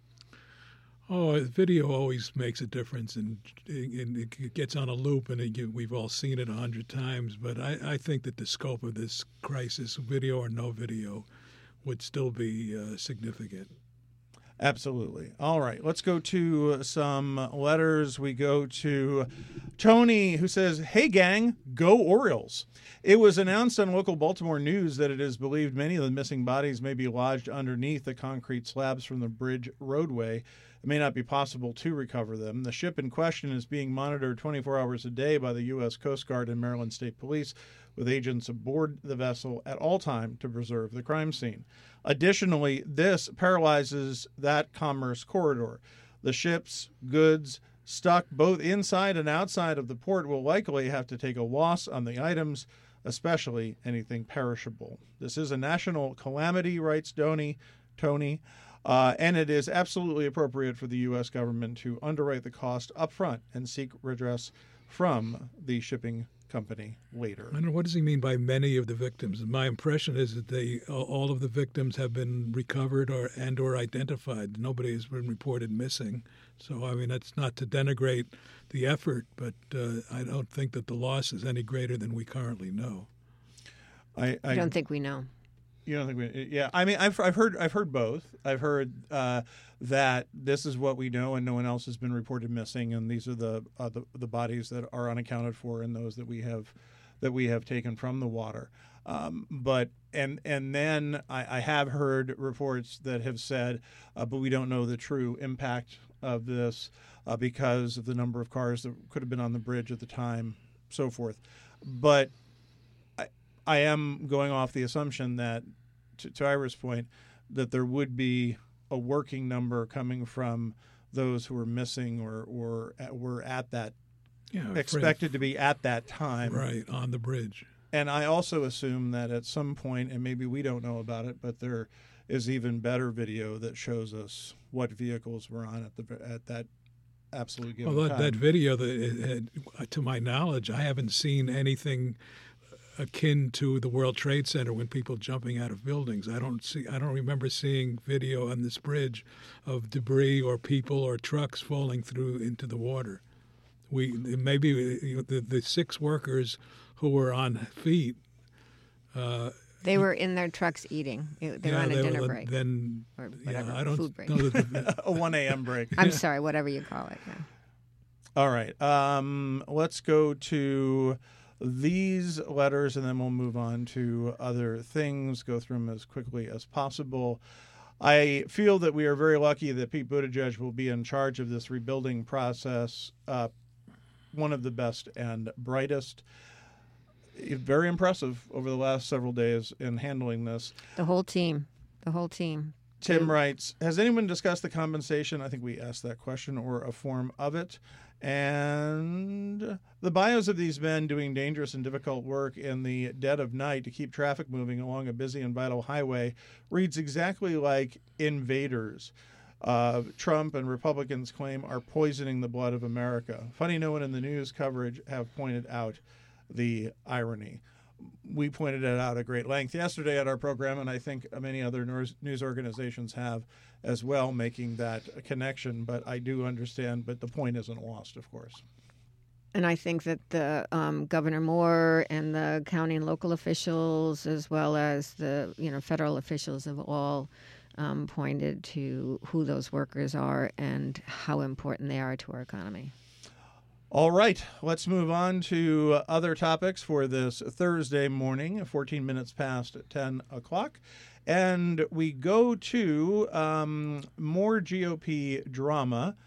Oh, video always makes a difference, and, and it gets on a loop, and it, we've all seen it a hundred times. But I, I think that the scope of this crisis, video or no video, would still be uh, significant. Absolutely. All right, let's go to some letters. We go to Tony, who says, "Hey, gang, go Orioles." It was announced on local Baltimore news that it is believed many of the missing bodies may be lodged underneath the concrete slabs from the bridge roadway. It may not be possible to recover them. The ship in question is being monitored twenty-four hours a day by the U S Coast Guard and Maryland State Police, with agents aboard the vessel at all time to preserve the crime scene. Additionally, this paralyzes that commerce corridor. The ship's goods stuck both inside and outside of the port will likely have to take a loss on the items, especially anything perishable. This is a national calamity, writes Tony, Tony, uh, and it is absolutely appropriate for the U S government to underwrite the cost up front and seek redress from the shipping company later. I don't know, what does he mean by many of the victims? My impression is that they all of the victims have been recovered or and or identified. Nobody has been reported missing. So, I mean, that's not to denigrate the effort, but uh, I don't think that the loss is any greater than we currently know. I, I, I don't think we know. You don't think we? Yeah, I mean, I've I've heard I've heard both. I've heard uh, that this is what we know, and no one else has been reported missing, and these are the uh, the the bodies that are unaccounted for, and those that we have that we have taken from the water. Um, but and and then I, I have heard reports that have said, uh, but we don't know the true impact of this uh, because of the number of cars that could have been on the bridge at the time, so forth. But I am going off the assumption that to, to Ira's point, that there would be a working number coming from those who were missing or, or were at that, yeah, expected to be at that time. Right, on the bridge. And I also assume that at some point, and maybe we don't know about it, but there is even better video that shows us what vehicles were on at the at that absolute given well, that, time. that video, that it, it, to my knowledge, I haven't seen anything akin to the World Trade Center when people jumping out of buildings. I don't see. I don't remember seeing video on this bridge of debris or people or trucks falling through into the water. We maybe the the six workers who were on feet. Uh, They were in their trucks eating. They were yeah, on a they dinner were, break. Then, or whatever, yeah, I don't food break. know that A one a.m. break. I'm sorry, whatever you call it. Yeah. All right. Um, let's go to these letters, and then we'll move on to other things, go through them as quickly as possible. I feel that we are very lucky that Pete Buttigieg will be in charge of this rebuilding process, uh, one of the best and brightest. Very impressive over the last several days in handling this. The whole team. The whole team. Tim writes, has anyone discussed the compensation? I think we asked that question, or a form of it. And the bios of these men doing dangerous and difficult work in the dead of night to keep traffic moving along a busy and vital highway reads exactly like invaders. Uh, Trump and Republicans claim are poisoning the blood of America. Funny no one in the news coverage have pointed out the irony. We pointed it out at great length yesterday at our program, and I think many other news organizations have as well, making that connection. But I do understand, but the point isn't lost, of course. And I think that the um, Governor Moore and the county and local officials, as well as the you know federal officials, have all um, pointed to who those workers are and how important they are to our economy. All right, let's move on to other topics for this Thursday morning, fourteen minutes past ten o'clock. And we go to um, more G O P drama.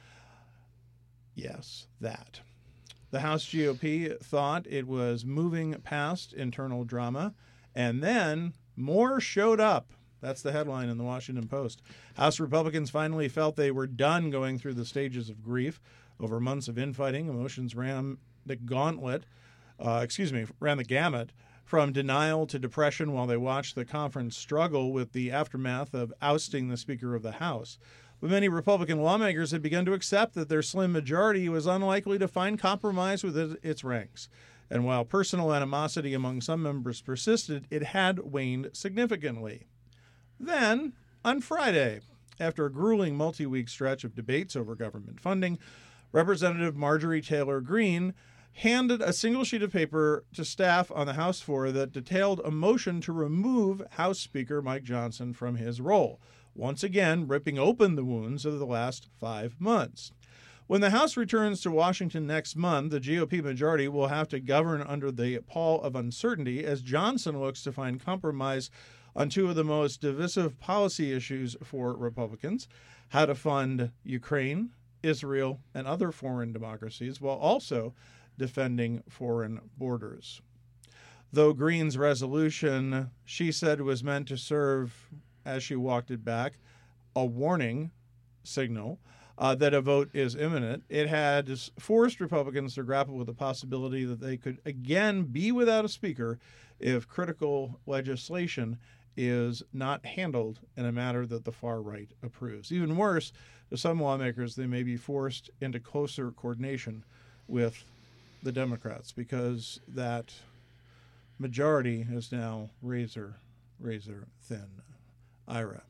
Yes, that. The House G O P thought it was moving past internal drama, and then more showed up. That's the headline in the Washington Post. House Republicans finally felt they were done going through the stages of grief. Over months of infighting, emotions ran the gauntlet, uh, excuse me, ran the gamut from denial to depression while they watched the conference struggle with the aftermath of ousting the Speaker of the House. But many Republican lawmakers had begun to accept that their slim majority was unlikely to find compromise within its ranks. And while personal animosity among some members persisted, it had waned significantly. Then, on Friday, after a grueling multi-week stretch of debates over government funding, Representative Marjorie Taylor Greene handed a single sheet of paper to staff on the House floor that detailed a motion to remove House Speaker Mike Johnson from his role, once again ripping open the wounds of the last five months. When the House returns to Washington next month, the G O P majority will have to govern under the pall of uncertainty as Johnson looks to find compromise on two of the most divisive policy issues for Republicans: how to fund Ukraine, Israel, and other foreign democracies, while also defending foreign borders. Though Greene's resolution, she said, was meant to serve, as she walked it back, a warning signal uh, that a vote is imminent, it had forced Republicans to grapple with the possibility that they could again be without a speaker if critical legislation is not handled in a manner that the far right approves. Even worse, to some lawmakers, they may be forced into closer coordination with the Democrats because that majority is now razor, razor thin. Ira.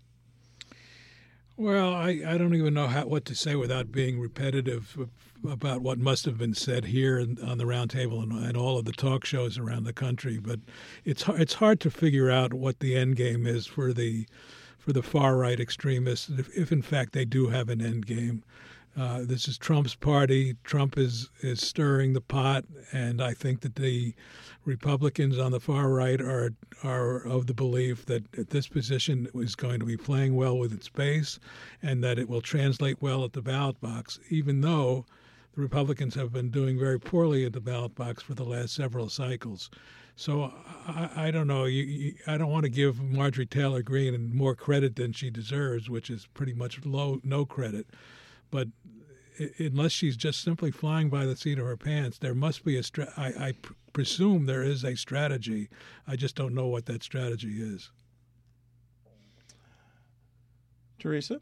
Well, I, I don't even know how, what to say without being repetitive about what must have been said here on the round table and, and all of the talk shows around the country. But it's it's hard to figure out what the end game is for the for the far right extremists, if, if in fact they do have an end game. Uh, this is Trump's party. Trump is, is stirring the pot, and I think that the Republicans on the far right are are of the belief that this position is going to be playing well with its base and that it will translate well at the ballot box, even though the the Republicans have been doing very poorly at the ballot box for the last several cycles. So I, I don't know. You, you, I don't want to give Marjorie Taylor Greene more credit than she deserves, which is pretty much low, no credit. But unless she's just simply flying by the seat of her pants, there must be a stra- I, I pr- presume there is a strategy. I just don't know what that strategy is. Teresa?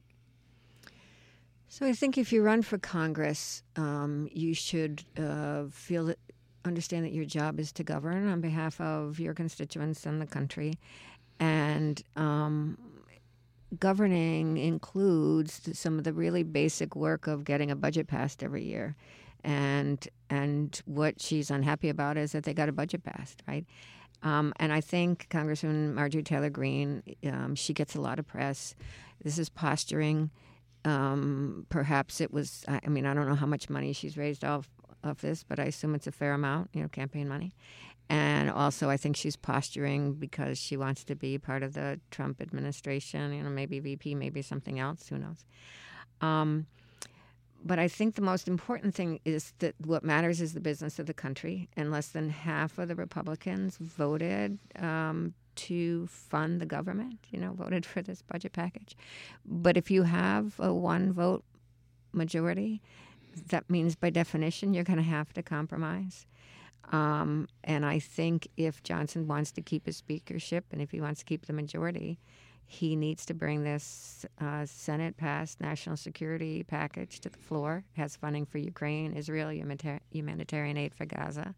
So I think if you run for Congress, um, you should uh, feel that, understand that your job is to govern on behalf of your constituents and the country. And um, governing includes some of the really basic work of getting a budget passed every year. And and what she's unhappy about is that they got a budget passed, right? Um, and I think Congresswoman Marjorie Taylor Greene, um, she gets a lot of press. This is posturing. Um, perhaps it was, I, I mean, I don't know how much money she's raised off of this, but I assume it's a fair amount, you know, campaign money. And also I think she's posturing because she wants to be part of the Trump administration, you know, maybe V P, maybe something else, who knows. Um, but I think the most important thing is that what matters is the business of the country, and less than half of the Republicans voted um, to fund the government, you know, voted for this budget package. But if you have a one-vote majority, that means by definition you're going to have to compromise. Um, and I think if Johnson wants to keep his speakership and if he wants to keep the majority, he needs to bring this uh, Senate-passed national security package to the floor. It has funding for Ukraine, Israel, humanita- humanitarian aid for Gaza.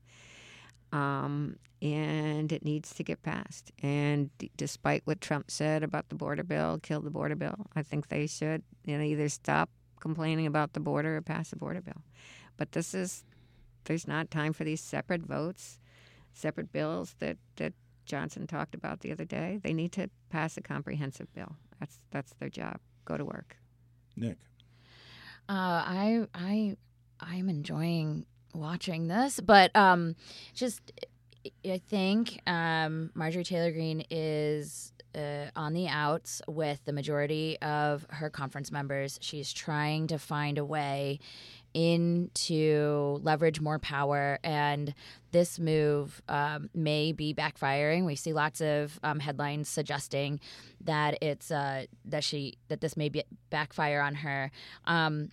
Um, and it needs to get passed. And d- despite what Trump said about the border bill, kill the border bill, I think they should, you know, either stop complaining about the border or pass the border bill. But this is, there's not time for these separate votes, separate bills that, that Johnson talked about the other day. They need to pass a comprehensive bill. That's that's their job. Go to work. Nick? Uh, I I I'm enjoying watching this, but um, just I think um, Marjorie Taylor Greene is uh, on the outs with the majority of her conference members. She's trying to find a way in to leverage more power, and this move um, may be backfiring. We see lots of um, headlines suggesting that it's uh, that she that this may be backfire on her. Um,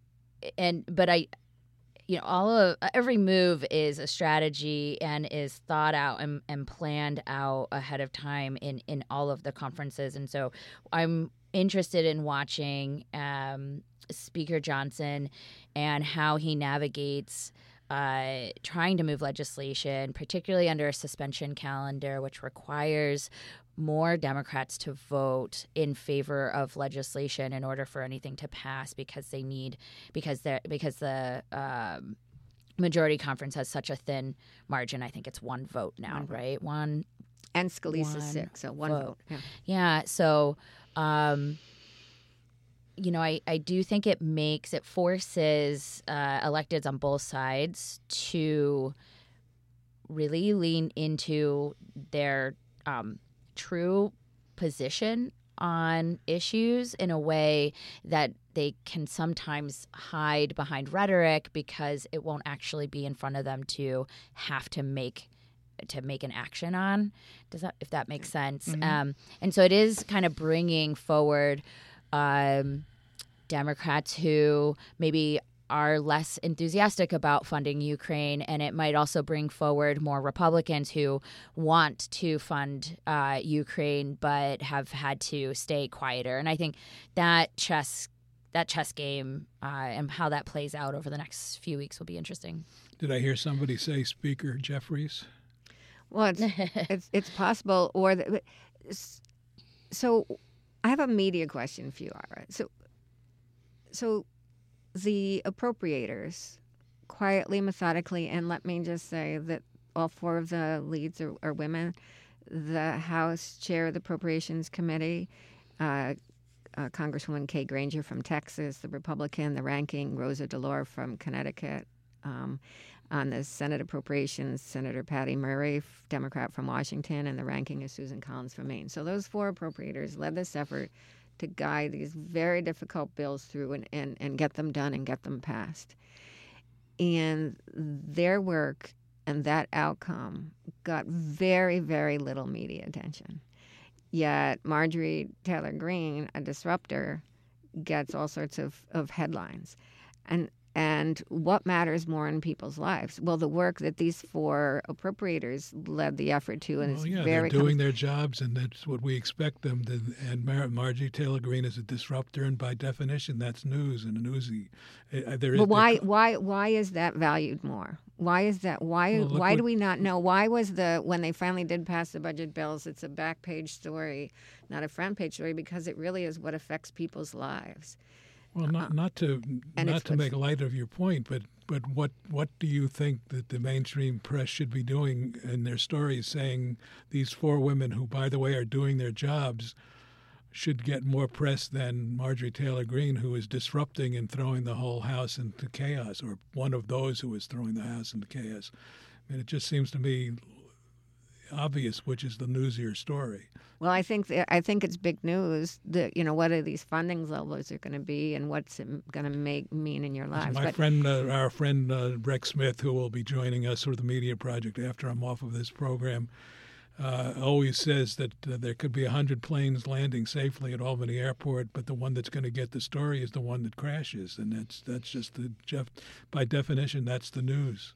and but I. You know, all of every move is a strategy and is thought out and, and planned out ahead of time in, in all of the conferences. And so I'm interested in watching um, Speaker Johnson and how he navigates uh, trying to move legislation, particularly under a suspension calendar, which requires more Democrats to vote in favor of legislation in order for anything to pass, because they need because they because the um, majority conference has such a thin margin. I think it's one vote now, One vote. right? One And Scalise's one six, so one vote. vote. Yeah. Yeah. So, um, you know, I, I do think it makes it forces uh, electeds on both sides to really lean into their um, true position on issues in a way that they can sometimes hide behind rhetoric because it won't actually be in front of them to have to make to make an action on. Does that, if that makes sense? Mm-hmm. Um, and so it is kind of bringing forward um, Democrats who maybe are less enthusiastic about funding Ukraine, and it might also bring forward more Republicans who want to fund uh, Ukraine but have had to stay quieter. And I think that chess that chess game uh, and how that plays out over the next few weeks will be interesting. Did I hear somebody say Speaker Jeffries? Well, it's it's, it's possible. Or the, so, I have a media question for you, Ira. So, so. The appropriators quietly, methodically, and let me just say that all four of the leads are, are women. The House Chair of the Appropriations Committee, uh, uh, Congresswoman Kay Granger from Texas, the Republican, the ranking, Rosa DeLore from Connecticut. Um, on the Senate Appropriations, Senator Patty Murray, Democrat from Washington, and the ranking is Susan Collins from Maine. So those four appropriators led this effort to guide these very difficult bills through and, and, and get them done and get them passed. and their work and that outcome got very, very little media attention. Yet Marjorie Taylor Greene, a disruptor, gets all sorts of, of headlines. And and what matters more in people's lives? Well, the work that these four appropriators led the effort to, and well, it's yeah, very they're doing com- their jobs, and that's what we expect them to. And Mar- Marjorie Taylor Greene is a disruptor, and by definition, that's news and newsy. Uh, there is, but why there, why why is that valued more? Why is that? Why Well, look why what- do we not know? Why was the when they finally did pass the budget bills? It's a back page story, not a front page story, because it really is what affects people's lives. Well, not not to And not it's to what's- make light of your point, but but what what do you think that the mainstream press should be doing in their stories, saying these four women, who by the way are doing their jobs, should get more press than Marjorie Taylor Greene, who is disrupting and throwing the whole house into chaos, or one of those who is throwing the house into chaos? I mean, it just seems to me obvious which is the newsier story. Well, I think th- I think it's big news that, you know, what are these funding levels are going to be, and what's it going to make mean in your lives. My But friend, uh, our friend uh, Rex Smith, who will be joining us for the media project after I'm off of this program, uh, always says that uh, there could be a hundred planes landing safely at Albany Airport, but the one that's going to get the story is the one that crashes, and that's that's just the Jeff. By definition, that's the news.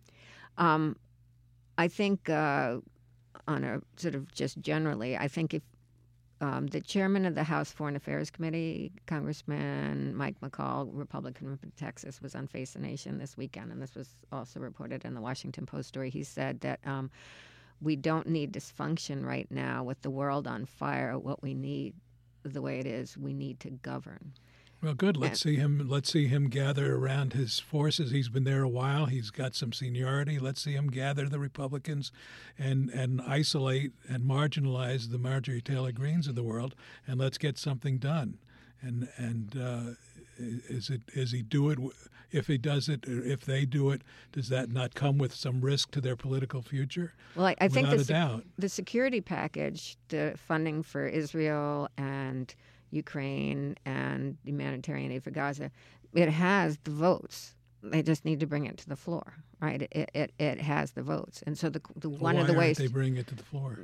um, I think uh, on a sort of just generally, I think if um, the chairman of the House Foreign Affairs Committee, Congressman Mike McCall, Republican from Texas, was on Face the Nation this weekend, and this was also reported in the Washington Post story. He said that um, we don't need dysfunction right now with the world on fire. What we need, the way it is, we need to govern. Well, good. Let's see him. Let's see him gather around his forces. He's been there a while. He's got some seniority. Let's see him gather the Republicans, and and isolate and marginalize the Marjorie Taylor Greenes of the world, and let's get something done. And and uh, is it is he do it? If he does it, or if they do it, does that not come with some risk to their political future? Well, I, I think Without the, a se- doubt. the security package, the funding for Israel and Ukraine and humanitarian aid for Gaza, it has the votes. They just need to bring it to the floor, right? It it, it has the votes, and so the, the one Why of the aren't ways they bring it to the floor?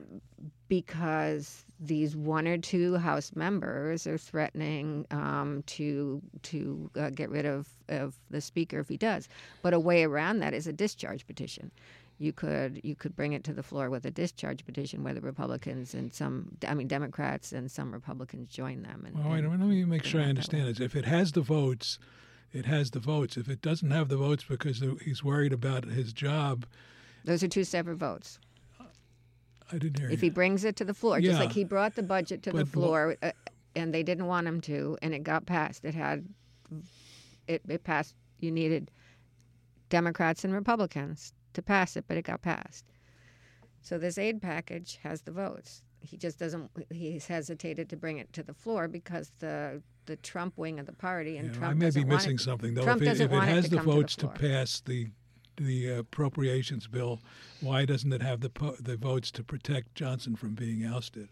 because these one or two House members are threatening um, to to uh, get rid of, of the Speaker if he does. But a way around that is a discharge petition. You could you could bring it to the floor with a discharge petition where the Republicans and some, I mean, Democrats and some Republicans join them. And, Well, wait, and let me make bring sure I it that understand way. this. If it has the votes, it has the votes. If it doesn't have the votes because he's worried about his job, Those are two separate votes. I didn't hear If you. he brings it to the floor, just Yeah. like he brought the budget to the But wh- floor, uh, and they didn't want him to, and it got passed. It had, it, it passed. You needed Democrats and Republicans to pass it, but it got passed. So this aid package has the votes. He just doesn't. He's hesitated to bring it to the floor because the the Trump wing of the party and Yeah, Trump I may be doesn't want missing it. something though. Trump if it, doesn't if it want it has to the come to the votes to, floor. pass the the appropriations bill, why doesn't it have the po- the votes to protect Johnson from being ousted?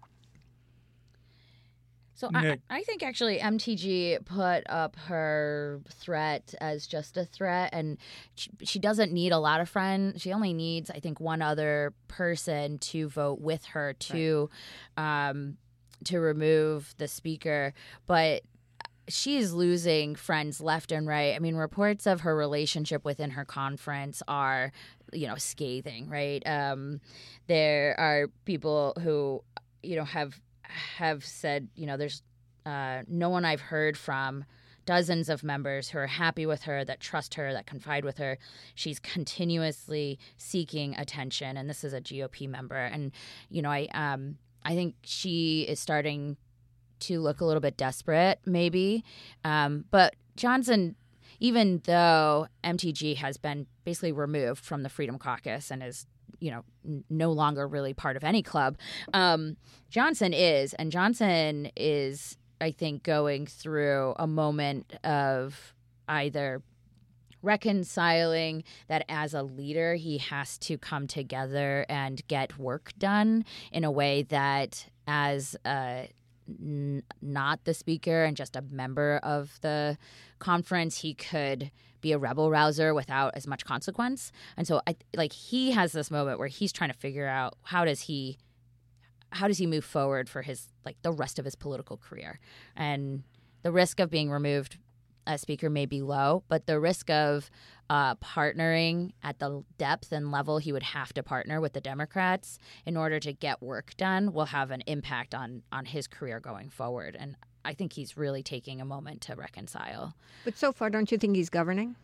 So I, Nick. I think actually M T G put up her threat as just a threat, and she, she doesn't need a lot of friends. She only needs, I think, one other person to vote with her to, um, to remove the speaker. But she's losing friends left and right. I mean, reports of her relationship within her conference are, you know, scathing. Right? Um, there are people who, you know, have. have said, you know, there's uh, no one I've heard from, dozens of members who are happy with her, that trust her, that confide with her. She's continuously seeking attention, and this is a G O P member. And, you know, I um, I think she is starting to look a little bit desperate, maybe. Um, but Johnson, even though M T G has been basically removed from the Freedom Caucus and is, you know, n- no longer really part of any club, Um, Johnson is, and Johnson is, I think, going through a moment of either reconciling that as a leader he has to come together and get work done in a way that as a n- not the speaker and just a member of the conference, he could be a rebel rouser without as much consequence. And so, I like he has this moment where he's trying to figure out how does he, how does he move forward for his like the rest of his political career. And the risk of being removed as speaker may be low, but the risk of uh, partnering at the depth and level he would have to partner with the Democrats in order to get work done will have an impact on on his career going forward. And I think he's really taking a moment to reconcile. But so far, don't you think he's governing?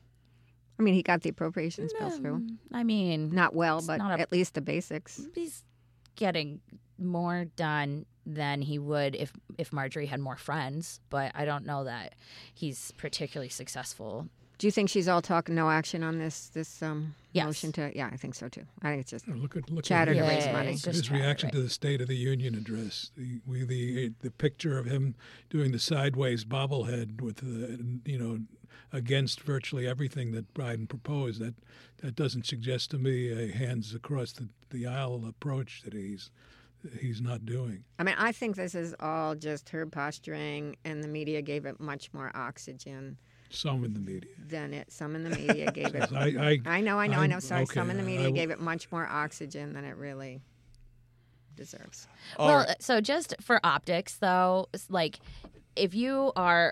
I mean, he got the appropriations bill through. I mean, Not well, it's but not a- at least the basics. he's getting more done than he would if if Marjorie had more friends, but I don't know that he's particularly successful. Do you think she's all talk, no action on this this um, Yes. motion to? Yeah, I think so too. I think it's just Look at look chatter at to his, raise Yeah, money. it's just his chatter, reaction right. to the State of the Union address. The we the the picture of him doing the sideways bobblehead with the you know against virtually everything that Biden proposed. That that doesn't suggest to me a hands across the, the aisle approach that he's he's not doing. I mean, I think this is all just her posturing, and the media gave it much more oxygen Some in the media. than it. Some in the media gave it. I, I I know, I know, I, I- know. Sorry, okay, some in the media I- gave it much more oxygen than it really deserves. All well, right. so just for optics, though, it's like if you are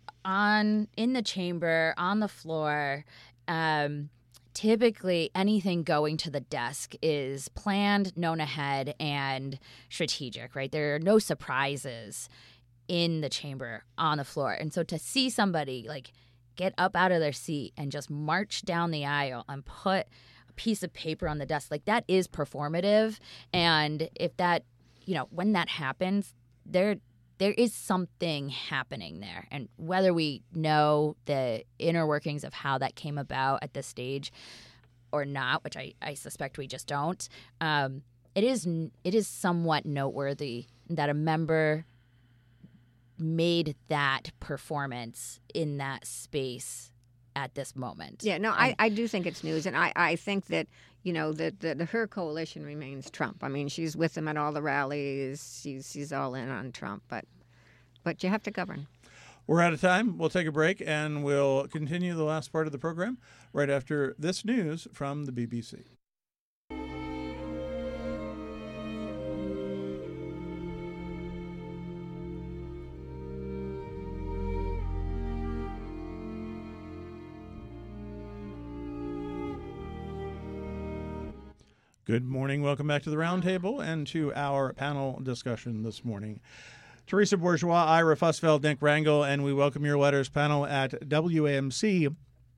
on in the chamber on the floor, um, typically anything going to the desk is planned, known ahead, and strategic. Right? There are no surprises in the chamber on the floor, and so to see somebody like get up out of their seat and just march down the aisle and put a piece of paper on the desk, like that is performative. And if that, you know, when that happens, there there is something happening there. And whether we know the inner workings of how that came about at this stage or not, which I, I suspect we just don't, um, it is it is somewhat noteworthy that a member made that performance in that space at this moment. Yeah, no, I, I do think it's news, and I, I think that, you know, that the, the, her coalition remains Trump. I mean, she's with him at all the rallies. She's she's all in on Trump, but but you have to govern. We're out of time. We'll take a break, and we'll continue the last part of the program right after this news from the B B C. Good morning. Welcome back to the Roundtable and to our panel discussion this morning. Teresa Bourgeois, Ira Fussfeld, Nick Rangel, and we welcome your letters panel at W A M C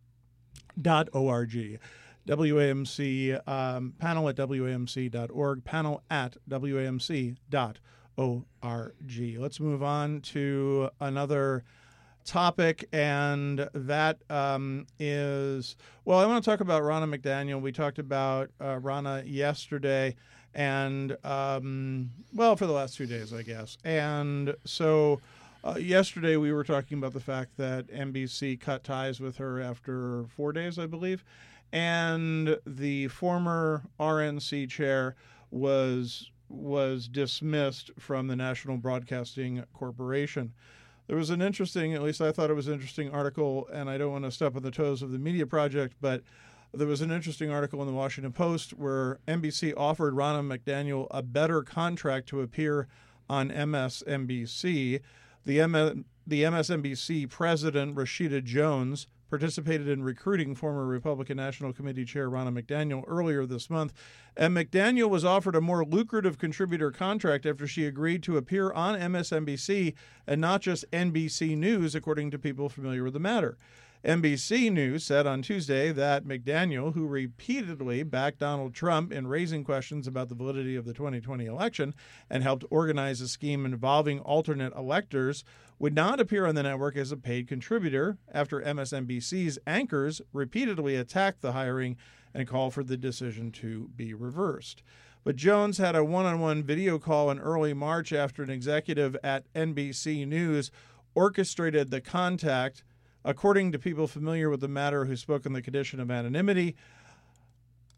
dot org. W A M C um, panel at W A M C dot org, panel at W A M C dot org. Let's move on to another topic, and that um, is, well, I want to talk about Ronna McDaniel. We talked about uh, Ronna yesterday, and, um, well, for the last two days, I guess. And so uh, yesterday we were talking about the fact that N B C cut ties with her after four days, I believe, and the former R N C chair was was dismissed from the National Broadcasting Corporation. There was an interesting, at least I thought it was an interesting article, and I don't want to step on the toes of the Media Project, but there was an interesting article in the Washington Post where N B C offered Ronna McDaniel a better contract to appear on M S N B C. The, M- the M S N B C president, Rashida Jones, participated in recruiting former Republican National Committee Chair Ronna McDaniel earlier this month. And McDaniel was offered a more lucrative contributor contract after she agreed to appear on M S N B C and not just N B C News, according to people familiar with the matter. N B C News said on Tuesday that McDaniel, who repeatedly backed Donald Trump in raising questions about the validity of the twenty twenty election and helped organize a scheme involving alternate electors, would not appear on the network as a paid contributor after M S N B C's anchors repeatedly attacked the hiring and called for the decision to be reversed. But Jones had a one-on-one video call in early March after an executive at N B C News orchestrated the contact. According to people familiar with the matter who spoke on the condition of anonymity,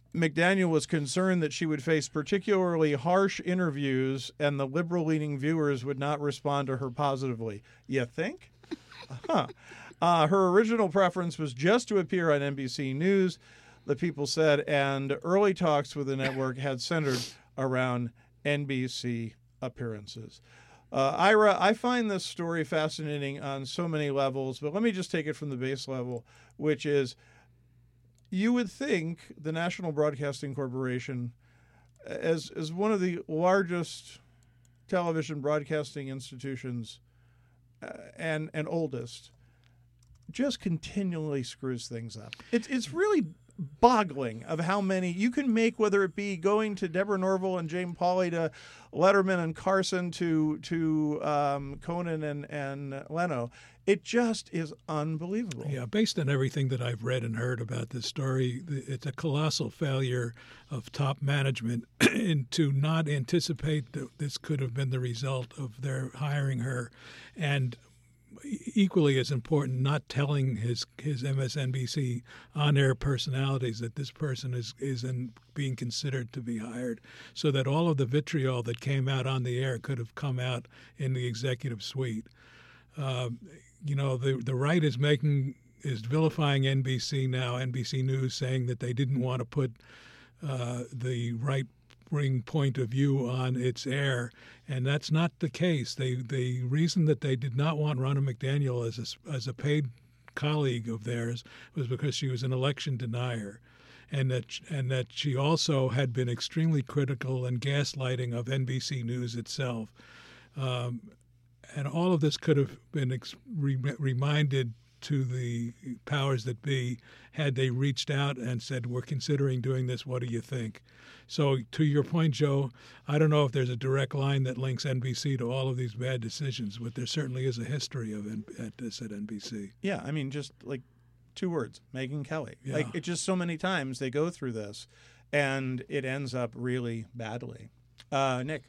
McDaniel was concerned that she would face particularly harsh interviews and the liberal-leaning viewers would not respond to her positively. You think? Huh. Uh, her original preference was just to appear on N B C News, the People said, and early talks with the network had centered around N B C appearances. Uh, Ira, I find this story fascinating on so many levels, but let me just take it from the base level, which is you would think the National Broadcasting Corporation, as, as one of the largest television broadcasting institutions uh, and, and oldest, just continually screws things up. It's it's really boggling of how many you can make, whether it be going to Deborah Norville and Jane Pauley to Letterman and Carson to to um, Conan and, and Leno. It just is unbelievable. Yeah, based on everything that I've read and heard about this story, it's a colossal failure of top management in to not anticipate that this could have been the result of their hiring her, and equally as important, not telling his his M S N B C on-air personalities that this person is is in, being considered to be hired, so that all of the vitriol that came out on the air could have come out in the executive suite. Uh, you know, the the right is making is vilifying N B C now, N B C News, saying that they didn't want to put uh, the right bring point of view on its air, and that's not the case. They the reason that they did not want Ronna McDaniel as a, as a paid colleague of theirs was because she was an election denier, and that and that she also had been extremely critical and gaslighting of N B C News itself, um, and all of this could have been ex- re- reminded to the powers that be had they reached out and said, we're considering doing this, what do you think? So to your point, Joe, I don't know if there's a direct line that links N B C to all of these bad decisions, but there certainly is a history of N- at this at N B C. Yeah, I mean, just like two words, Megyn Kelly. Yeah. Like, it's just so many times they go through this, and it ends up really badly. Uh, Nick?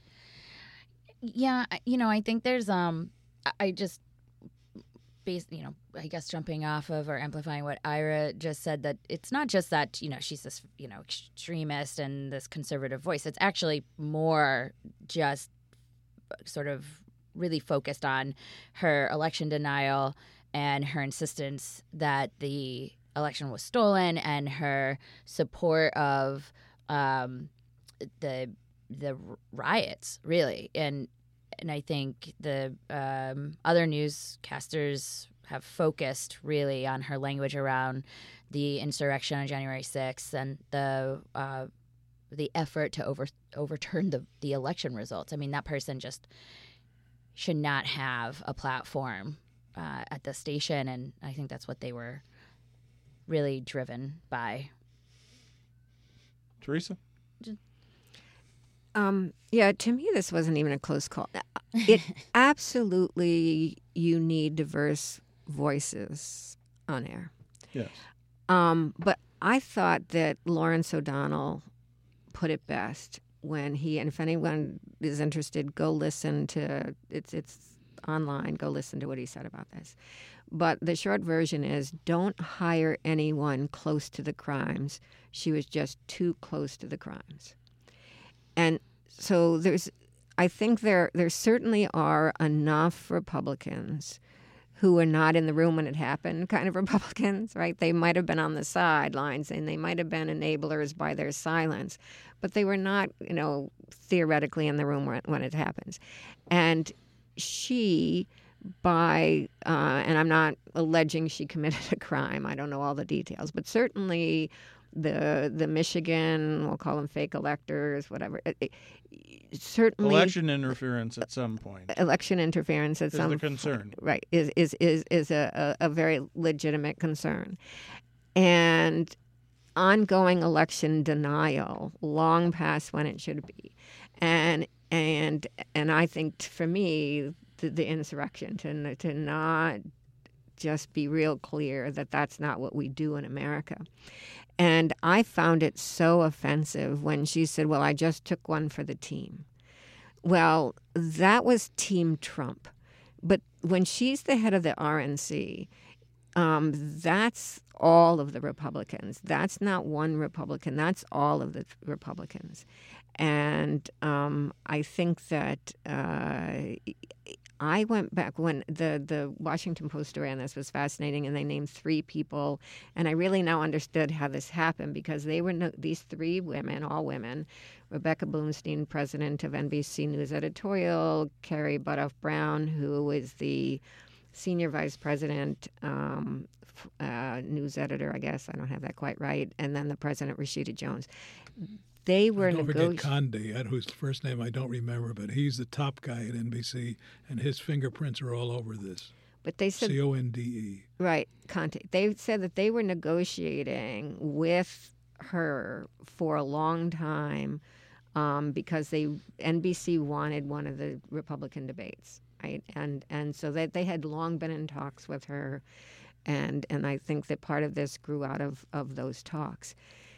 Yeah, you know, I think there's, um, I just, Base, you know, I guess jumping off of or amplifying what Ira just said, that it's not just that, you know, she's this, you know, extremist and this conservative voice. It's actually more just sort of really focused on her election denial and her insistence that the election was stolen and her support of um, the the riots, really. And And I think the um, other newscasters have focused really on her language around the insurrection on January sixth and the uh, the effort to over, overturn the, the election results. I mean, that person just should not have a platform uh, at the station, and I think that's what they were really driven by. Teresa? Um, yeah, to me, this wasn't even a close call. It absolutely, you need diverse voices on air. Yes. Um, but I thought that Lawrence O'Donnell put it best when he, and if anyone is interested, go listen to, it's, it's online, go listen to what he said about this. But the short version is, don't hire anyone close to the crimes. She was just too close to the crimes. And so there's, I think there there certainly are enough Republicans who are not in the room when it happened, kind of Republicans, right? They might have been on the sidelines and they might have been enablers by their silence, but they were not, you know, theoretically in the room when, when it happens. And she, by, uh, and I'm not alleging she committed a crime, I don't know all the details, but certainly the the Michigan, we'll call them fake electors, whatever. It, it, certainly, election interference at some point. Election interference at is some the concern, right? Is is is is a, a, a very legitimate concern, and ongoing election denial long past when it should be, and and and I think for me the, the insurrection to to not just be real clear that that's not what we do in America. And I found it so offensive when she said, well, I just took one for the team. Well, that was Team Trump. But when she's the head of the R N C, um, that's all of the Republicans. That's not one Republican. That's all of the Republicans. And um, I think that uh, I went back when the, the Washington Post ran this, was fascinating, and they named three people. And I really now understood how this happened, because they were no, these three women, all women, Rebecca Bloomstein, president of N B C News Editorial, Carrie Butoff Brown, who is the senior vice president, um, uh, news editor, I guess. I don't have that quite right. And then the president, Rashida Jones. They were Don't negoti- forget Conde, whose first name I don't remember, but he's the top guy at N B C, and his fingerprints are all over this. But they said, C O N D E. right, Conte. They said that they were negotiating with her for a long time um, because they N B C wanted one of the Republican debates, right? And and so they they had long been in talks with her, and and I think that part of this grew out of of those talks.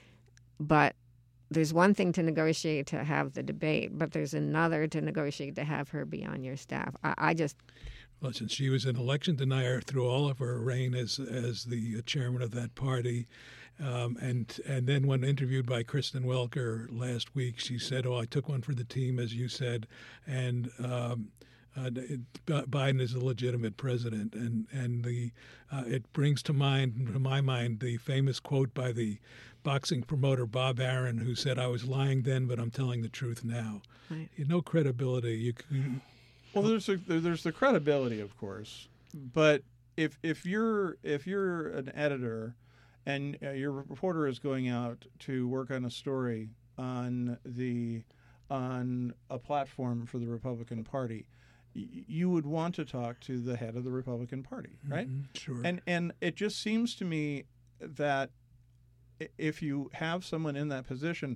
But there's one thing to negotiate to have the debate, but there's another to negotiate to have her be on your staff. I, I just Listen, she was an election denier through all of her reign as as the chairman of that party. Um, and and then when interviewed by Kristen Welker last week, she said, oh, I took one for the team, as you said, and um, uh, it, Biden is a legitimate president. And, and the uh, it brings to mind, to my mind, the famous quote by the boxing promoter Bob Arum, who said, I was lying then, but I'm telling the truth now. Right. You know, credibility. You, you Well, there's a, there's the credibility, of course, but if if you're if you're an editor and uh, your reporter is going out to work on a story on the on a platform for the Republican Party, y- you would want to talk to the head of the Republican Party, right? Mhm, sure. And and it just seems to me that i- if you have someone in that position,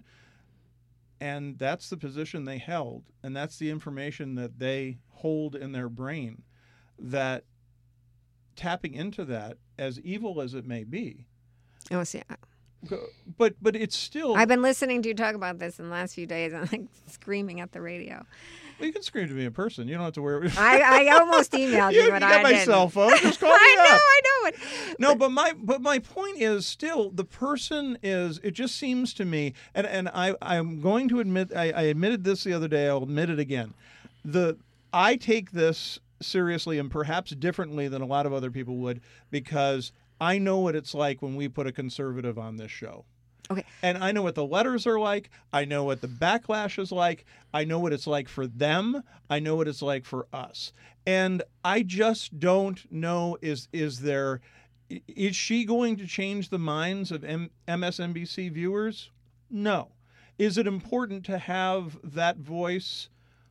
and that's the position they held, and that's the information that they hold in their brain, that tapping into that, as evil as it may be, oh, see, I- go- but but it's still. I've been listening to you talk about this in the last few days. I'm like screaming at the radio. Well, you can scream to me in person. You don't have to worry. I, I almost emailed you, you, but you I got my didn't. cell phone. Just call me I know, up. I know it. No, but my but my point is still the person is. It just seems to me, and and I I'm going to admit I, I admitted this the other day. I'll admit it again. The I take this seriously and perhaps differently than a lot of other people would, because I know what it's like when we put a conservative on this show. Okay. And I know what the letters are like. I know what the backlash is like. I know what it's like for them. I know what it's like for us. And I just don't know, is is there is she going to change the minds of M- M S N B C viewers? No. Is it important to have that voice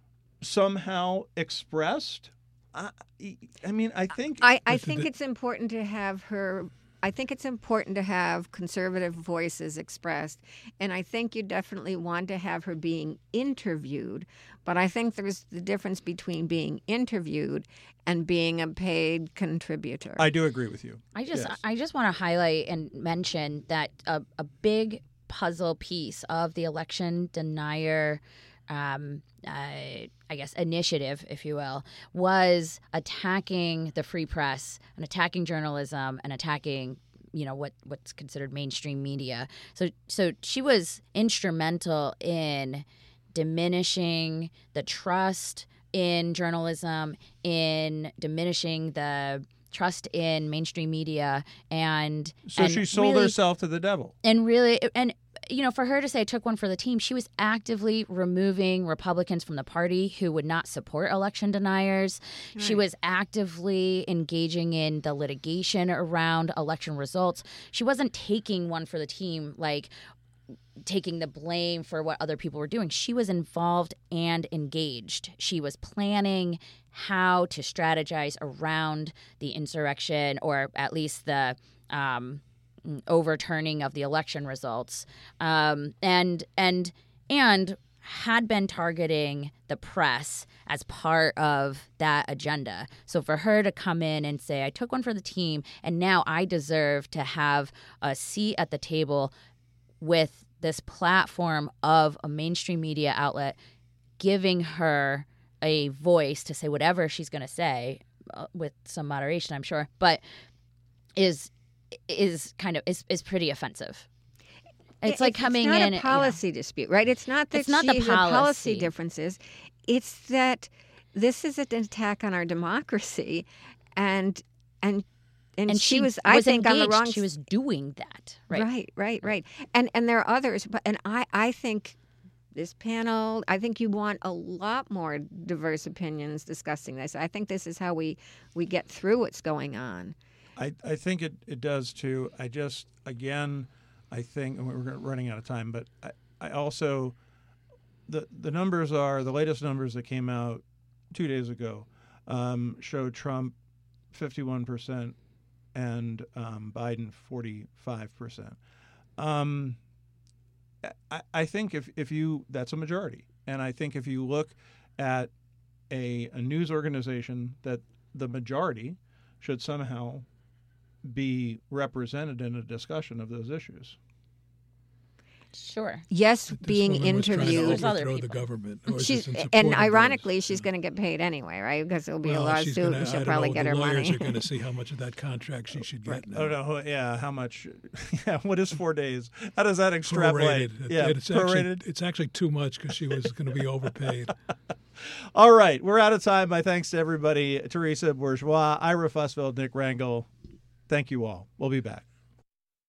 somehow expressed? I, I mean, I think I, I Listen, think the- it's important to have her. I think it's important to have conservative voices expressed, and I think you definitely want to have her being interviewed. But I think there's the difference between being interviewed and being a paid contributor. I do agree with you. I just Yes. I just want to highlight and mention that a, a big puzzle piece of the election denier um, uh, I guess initiative, if you will, was attacking the free press and attacking journalism and attacking, you know, what what's considered mainstream media. So so she was instrumental in diminishing the trust in journalism, in diminishing the trust in mainstream media, and So and she sold really, herself to the devil. and really and you know, for her to say took one for the team, she was actively removing Republicans from the party who would not support election deniers. She Right. was actively engaging in the litigation around election results. She wasn't taking one for the team, like taking the blame for what other people were doing. She was involved and engaged. She was planning how to strategize around the insurrection, or at least the um, overturning of the election results, um, and and and had been targeting the press as part of that agenda. So for her to come in and say, I took one for the team, and now I deserve to have a seat at the table with this platform of a mainstream media outlet giving her a voice to say whatever she's going to say, uh, with some moderation, I'm sure. But is is kind of is, is pretty offensive. It's It- like coming it's not in a you know. policy dispute, right? It's not that It's not the she- policy policy. differences. It's that this is an attack on our democracy, and and and, and she, she was, I think, on the engaged. wrong. She was doing that, right? right, right, right. And and there are others, but and I I think this panel, I think you want a lot more diverse opinions discussing this. I think this is how we we get through what's going on. I, I think it, it does too. I just, again, I think, and we're running out of time, but I, I also, the the numbers are, the latest numbers that came out two days ago um, show Trump fifty-one percent and um, Biden forty-five percent. Um, I, I think if, if you, that's a majority. And I think if you look at a, a news organization, that the majority should somehow be represented in a discussion of those issues. Sure. Yes, This being woman was trying to interviewed. There's other overthrow the people. government. Or is She's, this in support and of those? ironically, she's going to get paid anyway, right? Because there'll be Well, a she's lawsuit, gonna, and I she'll don't probably know, get the her lawyers money. are going to see how much of that contract she should get now. I don't know. Yeah, how much? Yeah, what is four days? How does that extrapolate? Prorated. It- Yeah, it's prorated. actually it's actually too much because she was going to be overpaid. All right, we're out of time. My thanks to everybody: Teresa Bourgeois, Ira Fussfeld, Nick Rangel. Thank you all. We'll be back.